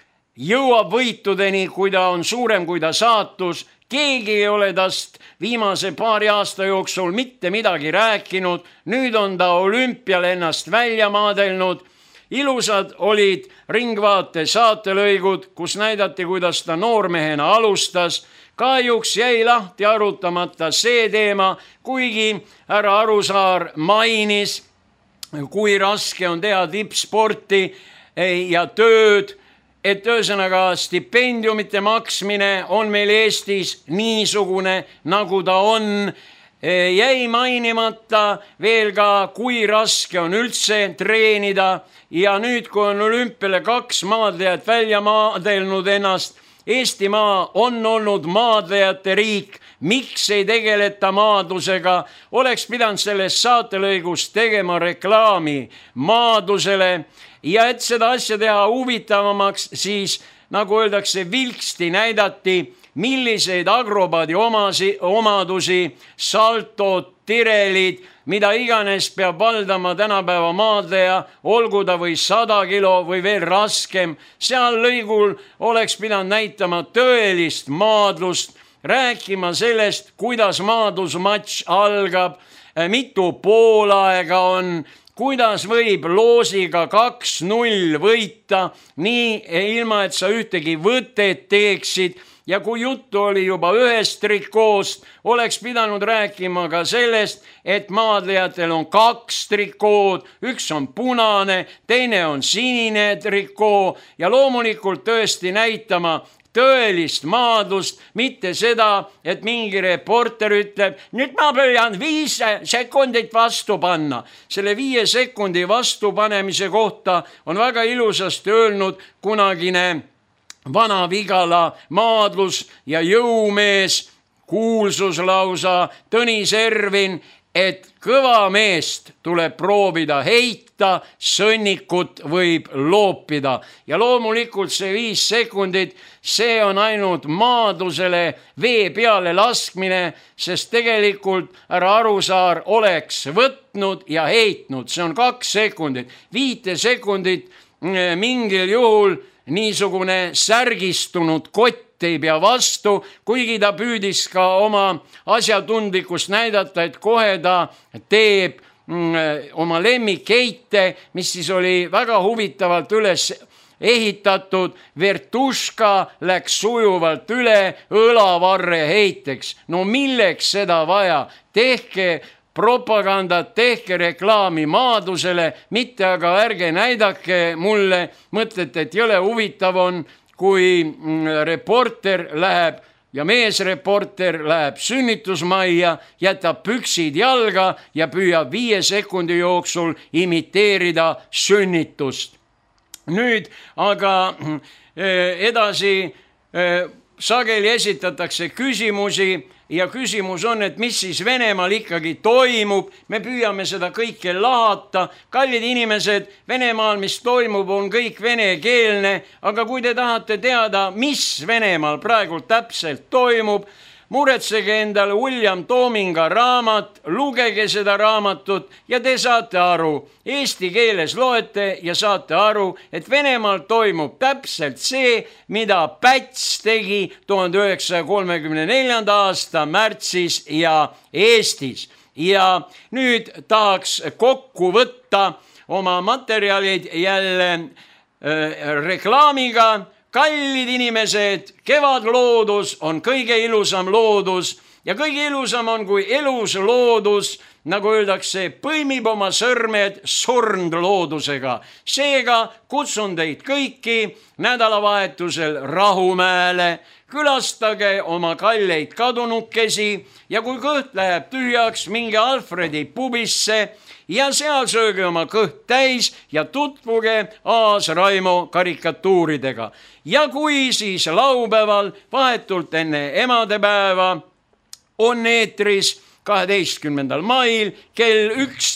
jõuab võitudeni, kui ta on suurem, kui ta saatus. Keegi ei ole tast viimase paari aasta jooksul mitte midagi rääkinud. Nüüd on ta olümpial ennast välja maadelnud. Ilusad olid ringvaate saatelõigud, kus näidati, kuidas ta noormehena alustas. Kahjuks jäi lahti arutamata see teema, kuigi härra Arusaar mainis, kui raske on teha tippsporti ja tööd, et ühesõnaga stipendiumite maksmine on meil Eestis niisugune, nagu ta on. Jäi mainimata veel ka, kui raske on üldse treenida ja nüüd, kui on olümpiale 2 maadlejat välja maadelnud ennast, Eestimaa on olnud maadlejate riik, miks ei tegeleta maadlusega, oleks pidanud sellest saatelõigust tegema reklaami maadlusele ja et seda asja teha huvitavamaks, siis nagu öeldakse, vilksti näidati, milliseid agrobaadi omadusi, saltod, tirelid, mida iganes peab valdama tänapäeva maadleja, olgu ta või 100 kilo või veel raskem. Seal lõigul oleks pidanud näitama tõelist maadlust, rääkima sellest, kuidas maadlusmatš algab, mitu poolaega on, kuidas võib loosiga 2-0 võita, nii ilma, et sa ühtegi võtet teeksid. Ja kui juttu oli juba ühest trikoost, oleks pidanud rääkima ka sellest, et maadlejatel on 2 trikood, üks on punane, teine on sinine trikoo ja loomulikult tõesti näitama tõelist maadlust, mitte seda, et mingi reporter ütleb, nüüd ma püüan 5 sekundit vastu panna. Selle 5 sekundi vastupanemise kohta on väga ilusasti öelnud kunagine Vana-Vigala maadlus ja jõumees, kuulsus lausa Tõnis Ervin, et kõva meest tuleb proovida heita, sõnnikut võib loopida. Ja loomulikult see 5 sekundit, see on ainult maadlusele vee peale laskmine, sest tegelikult härra Arusaar oleks võtnud ja heitnud. See on 2 sekundit. 5 sekundit mingil juhul niisugune särgistunud kott ei pea vastu, kuigi ta püüdis ka oma asjatundlikkust näidata, et kohe ta teeb oma lemmikheite, mis siis oli väga huvitavalt üles ehitatud. Vertuška läks sujuvalt üle õlavarre heiteks. No milleks seda vaja? Tehke propagandat, tehke reklaami maadlusele, mitte aga ärge näidake mulle, mõtlete, et jõle huvitav on, kui reporter läheb ja meesreporter läheb sünnitusmajja, jätab püksid jalga ja püüab 5 sekundi jooksul imiteerida sünnitust. Nüüd aga edasi sageli esitatakse küsimusi ja küsimus on, et mis siis Venemaal ikkagi toimub. Me püüame seda kõike lahata. Kallid inimesed, Venemaal, mis toimub, on kõik venekeelne, aga kui te tahate teada, mis Venemaal praegu täpselt toimub, muretsege endale William Toominga raamat, lugege seda raamatut ja te saate aru. Eesti keeles loete ja saate aru, et Venemaal toimub täpselt see, mida Päts tegi 1934. aasta märtsis ja Eestis. Ja nüüd tahaks kokku võtta oma materjalid jälle reklaamiga. Kallid inimesed, kevadloodus on kõige ilusam loodus ja kõige ilusam on, kui elus loodus, nagu öeldakse, põimib oma sõrmed surnud loodusega. Seega kutsun teid kõiki nädalavahetusel Rahumäele, külastage oma kalleid kadunukesi ja kui kõht läheb tühjaks, minge Alfredi pubisse ja seal sööge oma kõht täis ja tutvuge Aas Raimo karikatuuridega. Ja kui siis laupäeval vahetult enne emadepäeva on eetris 12. mail kell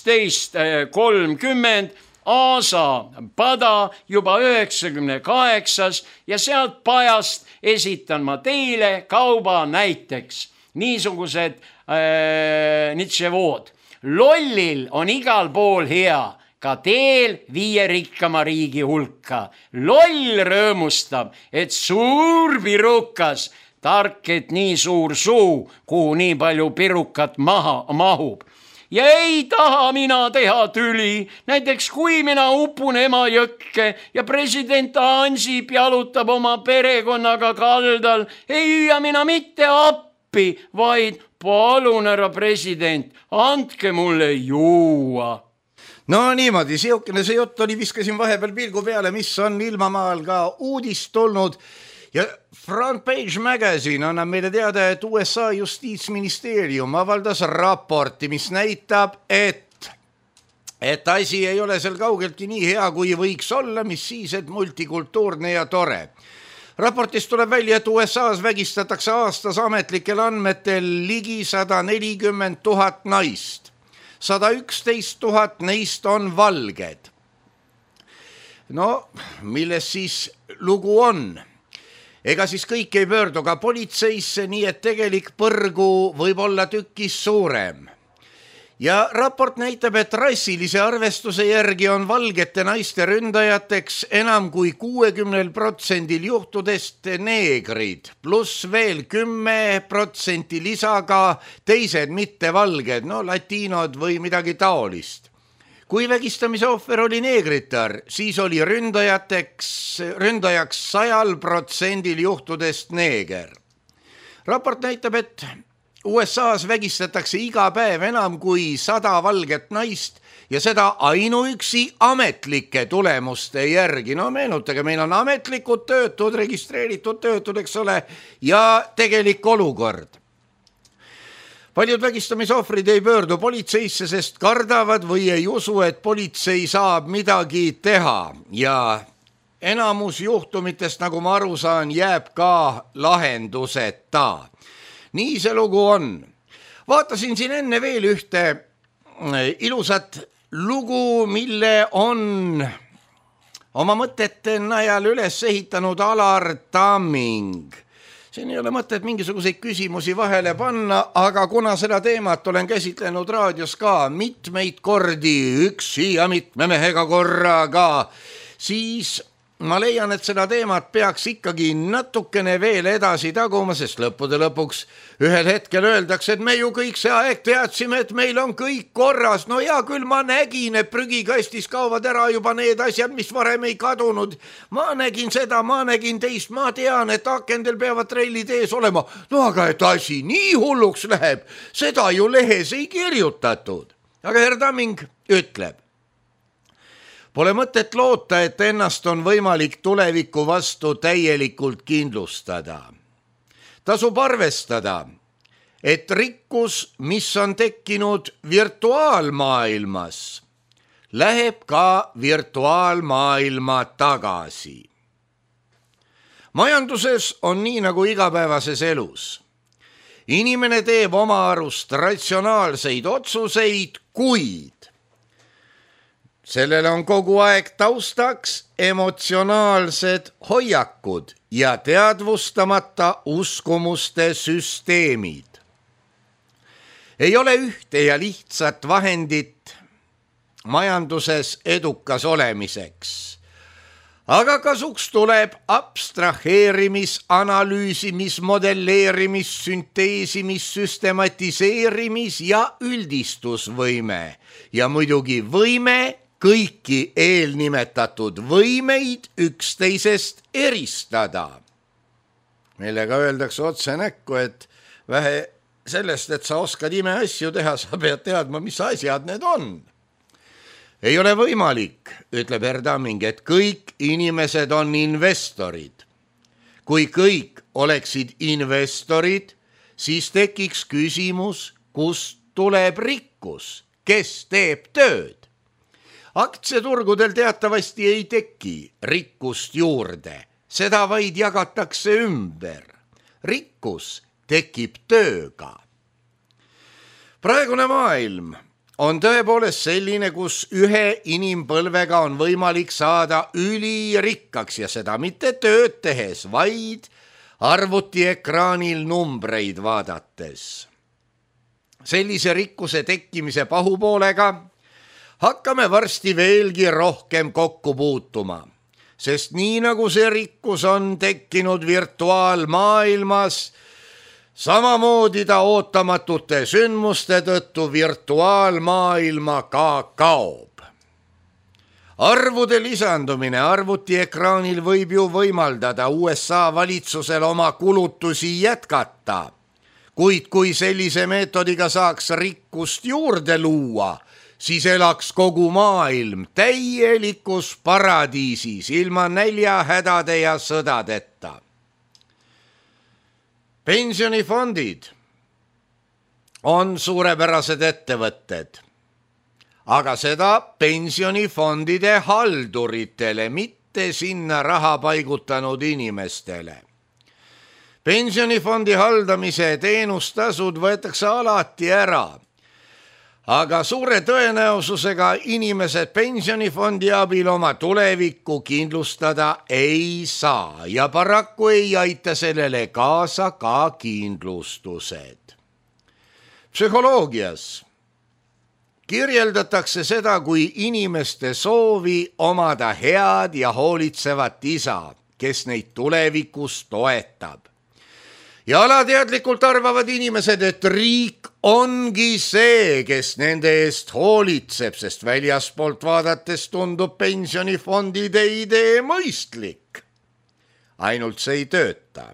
11.30 Aasa pada juba 98 ja sealt pajast esitan ma teile kauba näiteks niisugused nitševood. Lollil on igal pool hea, ka teel 5 rikkama riigi hulka. Loll rõõmustab, et suur pirukas, tark, et nii suur suu, kuhu nii palju pirukat mahub. Ja ei taha mina teha tüli, näiteks kui mina upun Emajõkke ja president Ansip jalutab oma perekonnaga kaldal, ei hüüa mina mitte appi, vaid palun, härra president, andke mulle juua. No niimoodi, siukene see jutt oli, viskasin vahepeal pilgu peale, mis on ilmamaal ka uudist tulnud. Ja Front Page Magazine annab meile teada, et USA justiitsministeerium avaldas raporti, mis näitab, et asi ei ole seal kaugeltki nii hea, kui võiks olla, mis siis, et multikultuurne ja tore. Raportist tuleb välja, et USA's vägistatakse aastas ametlikel andmetel ligi 140 000 naist. 111 000 neist on valged. No, milles siis lugu on? Ega siis kõik ei pöördu ka politseisse, nii et tegelik põrgu võib olla tükis suurem. Ja raport näitab, et rassilise arvestuse järgi on valgete naiste ründajateks enam kui 60% juhtudest neegrid, pluss veel 10% lisaga teised mittevalged, no latiinod või midagi taolist. Kui vägistamise ohver oli neegritar, siis oli ründajaks 100% juhtudest neeger. Raport näitab, et USA's vägistatakse iga päev enam kui 100 valget naist ja seda ainuüksi ametlike tulemuste järgi. No meenutage, meil on ametlikud töötud, registreeritud töötud, eks ole, ja tegelik olukord. Paljud vägistamisohvrid ei pöördu politseisse, sest kardavad või ei usu, et politsei saab midagi teha ja enamus juhtumitest, nagu ma aru saan, jääb ka lahenduseta. Nii see lugu on. Vaatasin siin enne veel ühte ilusat lugu, mille on oma mõtete najal üles ehitanud Alar Tamming. Siin ei ole mõtet mingisuguseid küsimusi vahele panna, aga kuna seda teemat olen käsitlenud raadios ka mitmeid kordi, üksi ja mitme mehega korraga, siis ma leian, et seda teemat peaks ikkagi natukene veel edasi taguma, sest lõppude lõpuks ühel hetkel öeldakse, et me ju kõik see aeg teadsime, et meil on kõik korras. No ja küll ma nägin, et prügikastis kaovad ära juba need asjad, mis varem ei kadunud. Ma nägin seda, ma nägin teist, ma tean, et akendel peavad trellid ees olema. No aga et asi nii hulluks läheb, seda ju lehes ei kirjutatud. Aga härra Tamming ütleb, pole mõtet loota, et ennast on võimalik tuleviku vastu täielikult kindlustada. Tasub arvestada, et rikkus, mis on tekkinud virtuaalmaailmas, läheb ka virtuaalmaailma tagasi. Majanduses on nii nagu igapäevases elus. Inimene teeb oma arust ratsionaalseid otsuseid, kuid sellele on kogu aeg taustaks emotsionaalsed hoiakud ja teadvustamata uskumuste süsteemid. Ei ole ühte ja lihtsat vahendit majanduses edukas olemiseks, aga kasuks tuleb abstraheerimis, analüüsimis, modelleerimis, sünteesimis, süstematiseerimis ja üldistusvõime ja muidugi võime kõiki eelnimetatud võimeid üksteisest eristada. Millega öeldakse otse näkku, et vähe sellest, et sa oskad imeasju teha, sa pead teadma, mis asjad need on. Ei ole võimalik, ütleb härra Tamming, et kõik inimesed on investorid. Kui kõik oleksid investorid, siis tekiks küsimus, kust tuleb rikkus, kes teeb tööd. Aktsiaturgudel teatavasti ei teki rikkust juurde, seda vaid jagatakse ümber. Rikkus tekib tööga. Praegune maailm on tõepoolest selline, kus ühe inimpõlvega on võimalik saada ülirikkaks ja seda mitte tööd tehes, vaid arvutiekraanil numbreid vaadates. Sellise rikkuse tekkimise pahupoolega hakkame varsti veelgi rohkem kokku puutuma, sest nii nagu see rikkus on tekkinud virtuaalmaailmas, samamoodi ta ootamatute sündmuste tõttu virtuaalmaailma ka kaob. Arvude lisandumine arvutiekraanil võib ju võimaldada USA valitsusel oma kulutusi jätkata, kuid kui sellise meetodiga saaks rikkust juurde luua, siis elaks kogu maailm täielikus paradiisis ilma nälja, hädade ja sõdadeta. Pensionifondid on suurepärased ettevõtted, aga seda pensionifondide halduritele, mitte sinna raha paigutanud inimestele. Pensionifondi haldamise teenustasud võetakse alati ära, aga suure tõenäosusega inimesed pensionifondi abil oma tulevikku kindlustada ei saa ja paraku ei aita sellele kaasa ka kindlustused. Psühholoogias kirjeldatakse seda kui inimeste soovi omada head ja hoolitsevat isa, kes neid tulevikus toetab. Ja alateadlikult arvavad inimesed, et riik ongi see, kes nende eest hoolitseb, sest väljaspoolt vaadates tundub pensionifondide idee mõistlik. Ainult see ei tööta.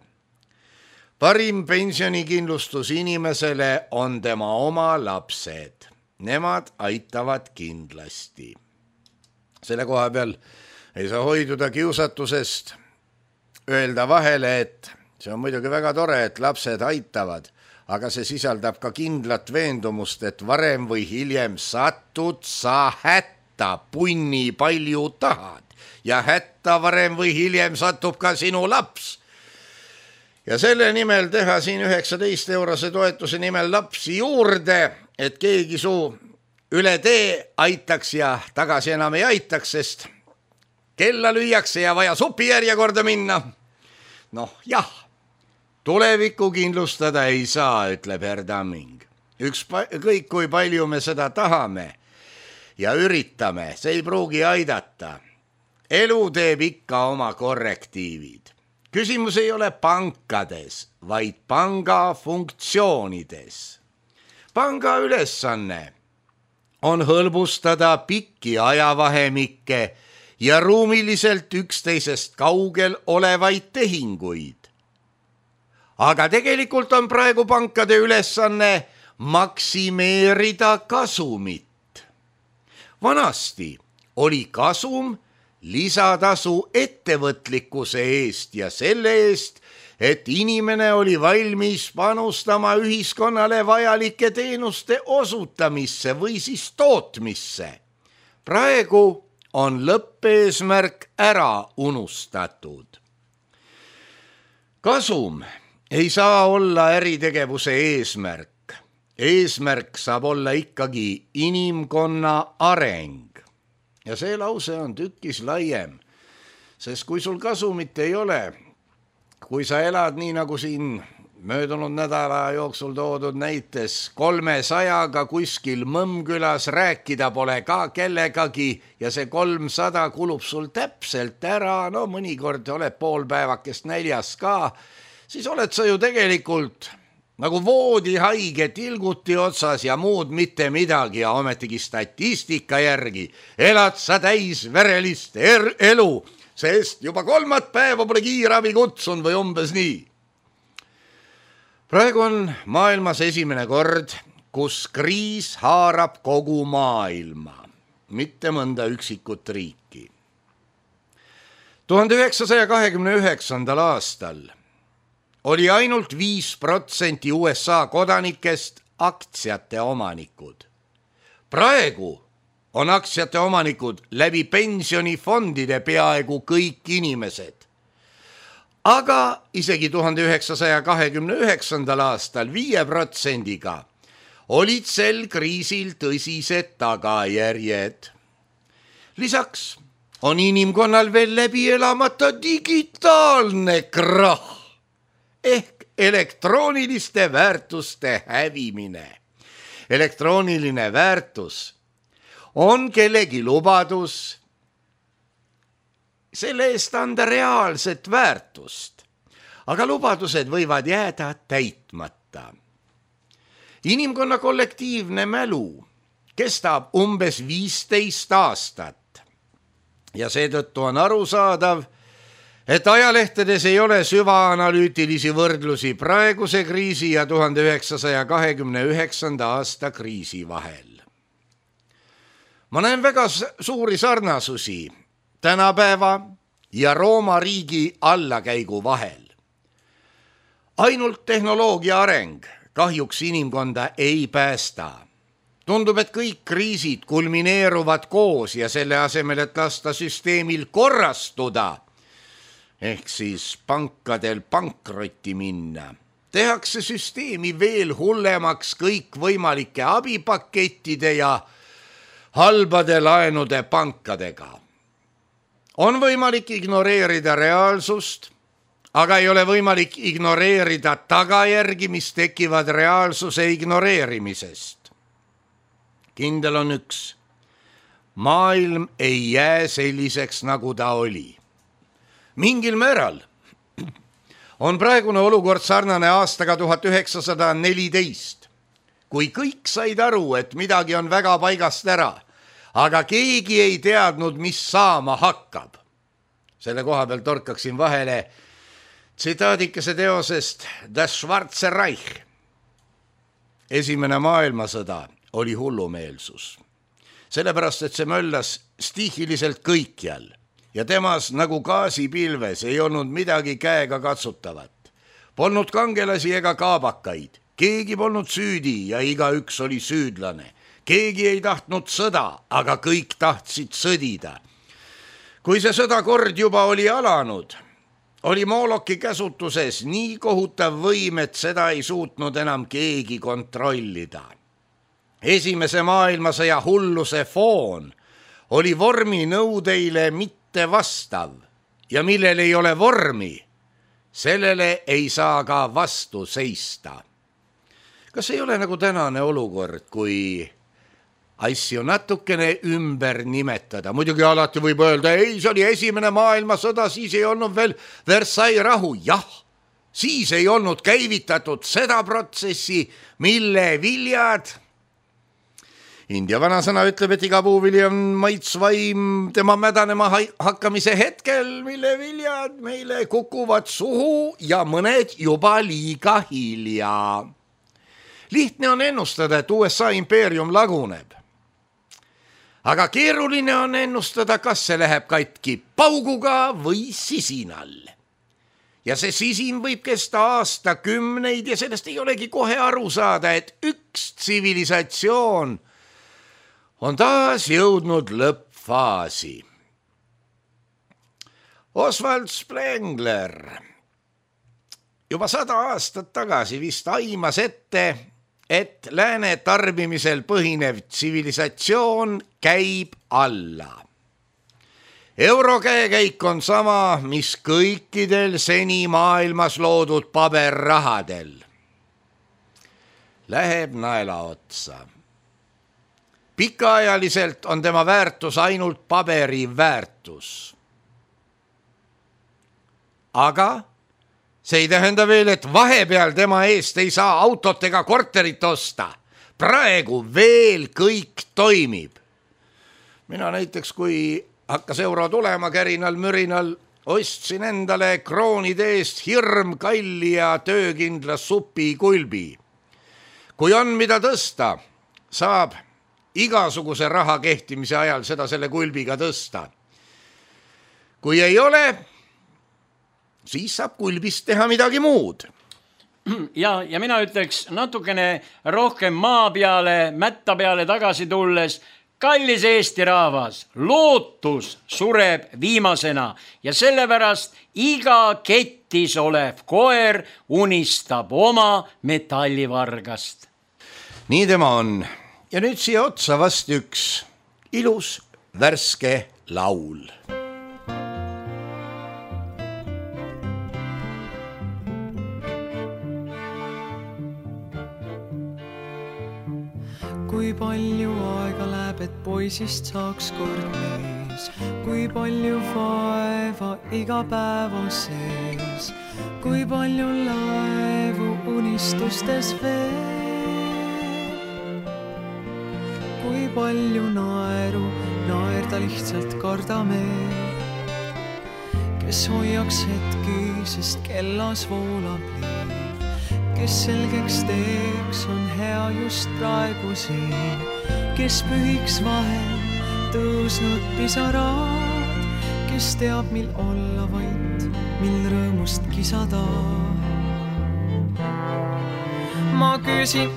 Parim pensionikindlustus inimesele on tema oma lapsed. nemad aitavad kindlasti. Selle koha peal ei saa hoiduda kiusatusest öelda vahele, et see on muidugi väga tore, et lapsed aitavad, aga see sisaldab ka kindlat veendumust, et varem või hiljem satud sa hätta, punni palju tahad ja hätta varem või hiljem satub ka sinu laps. Ja selle nimel teha siin 19-eurose toetuse nimel lapsi juurde, et keegi su üle tee aitaks ja tagasi enam ei aitaks, sest kella lüüakse ja vaja supi järjekorda minna. Noh, jah, tulevikku kindlustada ei saa, ütleb Herr Tamming. Kõik kui palju me seda tahame ja üritame, see ei pruugi aidata. Elu teeb ikka oma korrektiivid. Küsimus ei ole pankades, vaid panga funktsioonides. Panga ülesanne on hõlbustada pikki ajavahemikke ja ruumiliselt üksteisest kaugel olevaid tehinguid. Aga tegelikult on praegu pankade ülesanne maksimeerida kasumit. Vanasti oli kasum lisatasu ettevõtlikkuse eest ja selle eest, et inimene oli valmis panustama ühiskonnale vajalike teenuste osutamisse või siis tootmisse. Praegu on lõppeesmärk ära unustatud. Kasum ei saa olla äritegevuse eesmärk. Eesmärk saab olla ikkagi inimkonna areng. Ja see lause on tükis laiem, sest kui sul kasumit ei ole, kui sa elad nii nagu siin möödunud nädala jooksul toodud näites 300-ga kuskil Mõmmkülas, rääkida pole ka kellegagi ja see 300 kulub sul täpselt ära, no mõnikord oled pool päevakest näljas ka, siis oled sa ju tegelikult nagu voodihaige tilguti otsas ja muud mitte midagi ja ometigi statistika järgi elad sa täis verelist elu, sest juba 3. päeva pole kiirabi kutsunud või umbes nii. Praegu on maailmas esimene kord, kus kriis haarab kogu maailma, mitte mõnda üksikut riiki. 1929. aastal oli ainult 5% USA kodanikest aktsiate omanikud. Praegu on aktsiate omanikud läbi pensionifondide peaaegu kõik inimesed. Aga isegi 1929. aastal 5%-ga olid sel kriisil tõsised tagajärjed. Lisaks on inimkonnal veel läbi elamata digitaalne krahh ehk elektrooniliste väärtuste hävimine. Elektrooniline väärtus on kellegi lubadus selle eest anda reaalset väärtust, aga lubadused võivad jääda täitmata. Inimkonna kollektiivne mälu kestab umbes 15 aastat ja seetõttu on arusaadav, et ajalehtedes ei ole süvaanalüütilisi võrdlusi praeguse kriisi ja 1929. aasta kriisi vahel. Ma näen väga suuri sarnasusi tänapäeva ja Rooma riigi allakäigu vahel. Ainult tehnoloogia areng kahjuks inimkonda ei päästa. Tundub, et kõik kriisid kulmineeruvad koos ja selle asemel, et lasta süsteemil korrastuda, ehk siis pankadel pankrotti minna, tehakse süsteemi veel hullemaks kõikvõimalike abipakettide ja halbade laenude pankadega. On võimalik ignoreerida reaalsust, aga ei ole võimalik ignoreerida tagajärgi, mis tekivad reaalsuse ignoreerimisest. Kindel on üks. Maailm ei jää selliseks, nagu ta oli. Mingil määral on praegune olukord sarnane aastaga 1914, kui kõik said aru, et midagi on väga paigast ära, aga keegi ei teadnud, mis saama hakkab. Selle koha peal torkaksin vahele tsitaadikese teosest Das Schwarze Reich. Esimene maailmasõda oli hullumeelsus. Sellepärast, et see möllas stihiliselt kõikjal ja temas nagu gaasipilves ei olnud midagi käega katsutavat. Polnud kangelasi ega kaabakaid, keegi polnud süüdi ja igaüks oli süüdlane. Keegi ei tahtnud sõda, aga kõik tahtsid sõdida. Kui see sõda kord juba oli alanud, oli Moloki käsutuses nii kohutav võim, et seda ei suutnud enam keegi kontrollida. Esimese maailmasõja hulluse foon oli vorminõudeile mitte vastav ja millel ei ole vormi, sellele ei saa ka vastu seista. Kas ei ole nagu tänane olukord, kui asju natukene ümber nimetada? Muidugi alati võib öelda, ei, see oli esimene maailmasõda, siis ei olnud veel Versailles rahu. Jah, siis ei olnud käivitatud seda protsessi, mille viljad, India vanasõna ütleb, et iga puuvili on maitsvaim tema mädanema hakkamise hetkel, mille viljad meile kukuvad suhu ja mõned juba liiga hilja. Lihtne on ennustada, et USA impeerium laguneb. Aga keeruline on ennustada, kas see läheb katki pauguga või sisinal. Ja see sisin võib kesta aastakümneid ja sellest ei olegi kohe aru saada, et üks tsivilisatsioon on taas jõudnud lõppfaasi. Oswald Spengler juba 100 aastat tagasi vist aimas ette, et lääne tarbimisel põhinev tsivilisatsioon käib alla. Eurokäekäik on sama, mis kõikidel seni maailmas loodud paberrahadel. Läheb naela otsa. Pikaajaliselt on tema väärtus ainult paberi väärtus. Aga see ei tähenda veel, et vahepeal tema eest ei saa autot ega korterit osta. Praegu veel kõik toimib. Mina näiteks, kui hakkas euro tulema kärinal mürinal, ostsin endale kroonide eest hirmkalli ja töökindla supikulbi. Kui on mida tõsta, saab igasuguse raha kehtimise ajal seda selle kulbiga tõsta. Kui ei ole, siis saab kulbist teha midagi muud. Ja mina ütleks natukene rohkem maa peale, mätta peale tagasi tulles, kallis Eesti rahvas, lootus sureb viimasena ja sellepärast iga kettis olev koer unistab oma metallivargast. Nii tema on. Ja nüüd siia otsa vast üks ilus värske laul. Kui palju aega läheb, et poisist saaks kord mees, kui palju vaeva iga päeva sees, kui palju laevu unistustes veel. Kui palju naeru, naerda lihtsalt kardame, kes hoiaks hetki, sest kellas voolab liiv, kes selgeks teeks, on hea just praegu siin, kes pühiks vahel tõusnud pisarad, kes teab, mil olla vait, mil rõõmust kisada. Ma küsin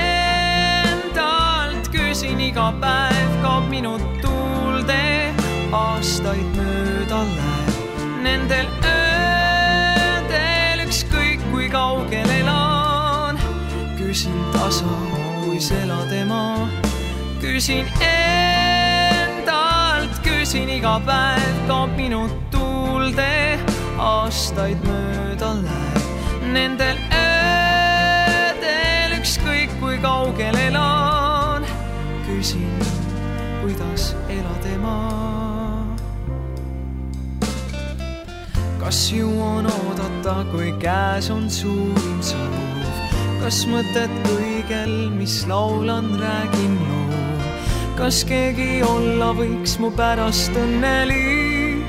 küsin iga päev, kaob minu tuulde, aastaid mööda läheb. Nendel öödel ükskõik kui kaugel elan, küsin tasa, kui sela tema. Küsin endalt, küsin iga päev, kaob minu tuulde, aastaid mööda läheb. Nendel öödel ükskõik kui kaugel elan, küsin, kuidas elad ema. Kas jõuan oodata, kui käes on suurim soov? Kas mõtted kõigel, mis laulan, räägin loo? Kas keegi olla võiks mu pärast õnnelik?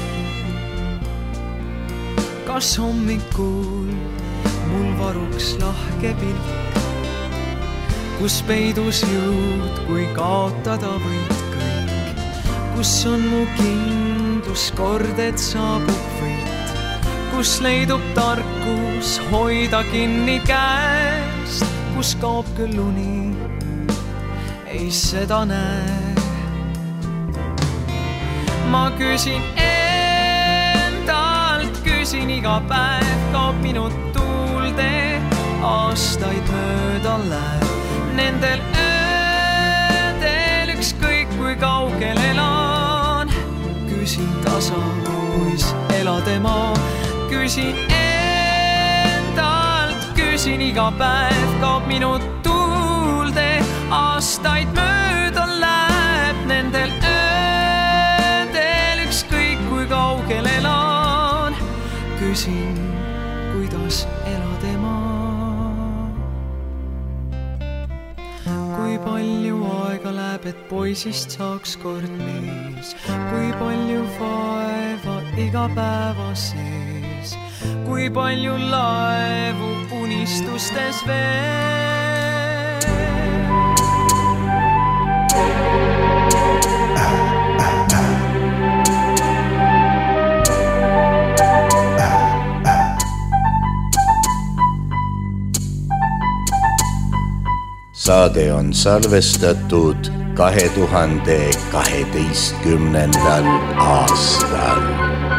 Kas hommikul mul varuks lahke pilk? kus peidus jõud, kui kaotada võid kõik. Kus on mu kindlus kord, et saabub võit, kus leidub tarkus hoida kinni käest, kus kaob küll uni, ei seda näe. Ma küsin endalt, küsin iga päev, kaob minu tuulde, aastaid mööda läheb. Nendel öödel ükskõik kui kaugel elan, küsin tasa, kuis elada ma. Küsin endalt, küsin iga päev, kaob minu tuulde, aastaid mööda läheb. Nendel öödel ükskõik kui kaugel elan, küsin, kuidas elada ma. Kui palju aega läheb, et poisist saaks kord mees, kui palju vaeva iga päeva sees, kui palju laevu unistustes veel. Saade on salvestatud 2012. aastal.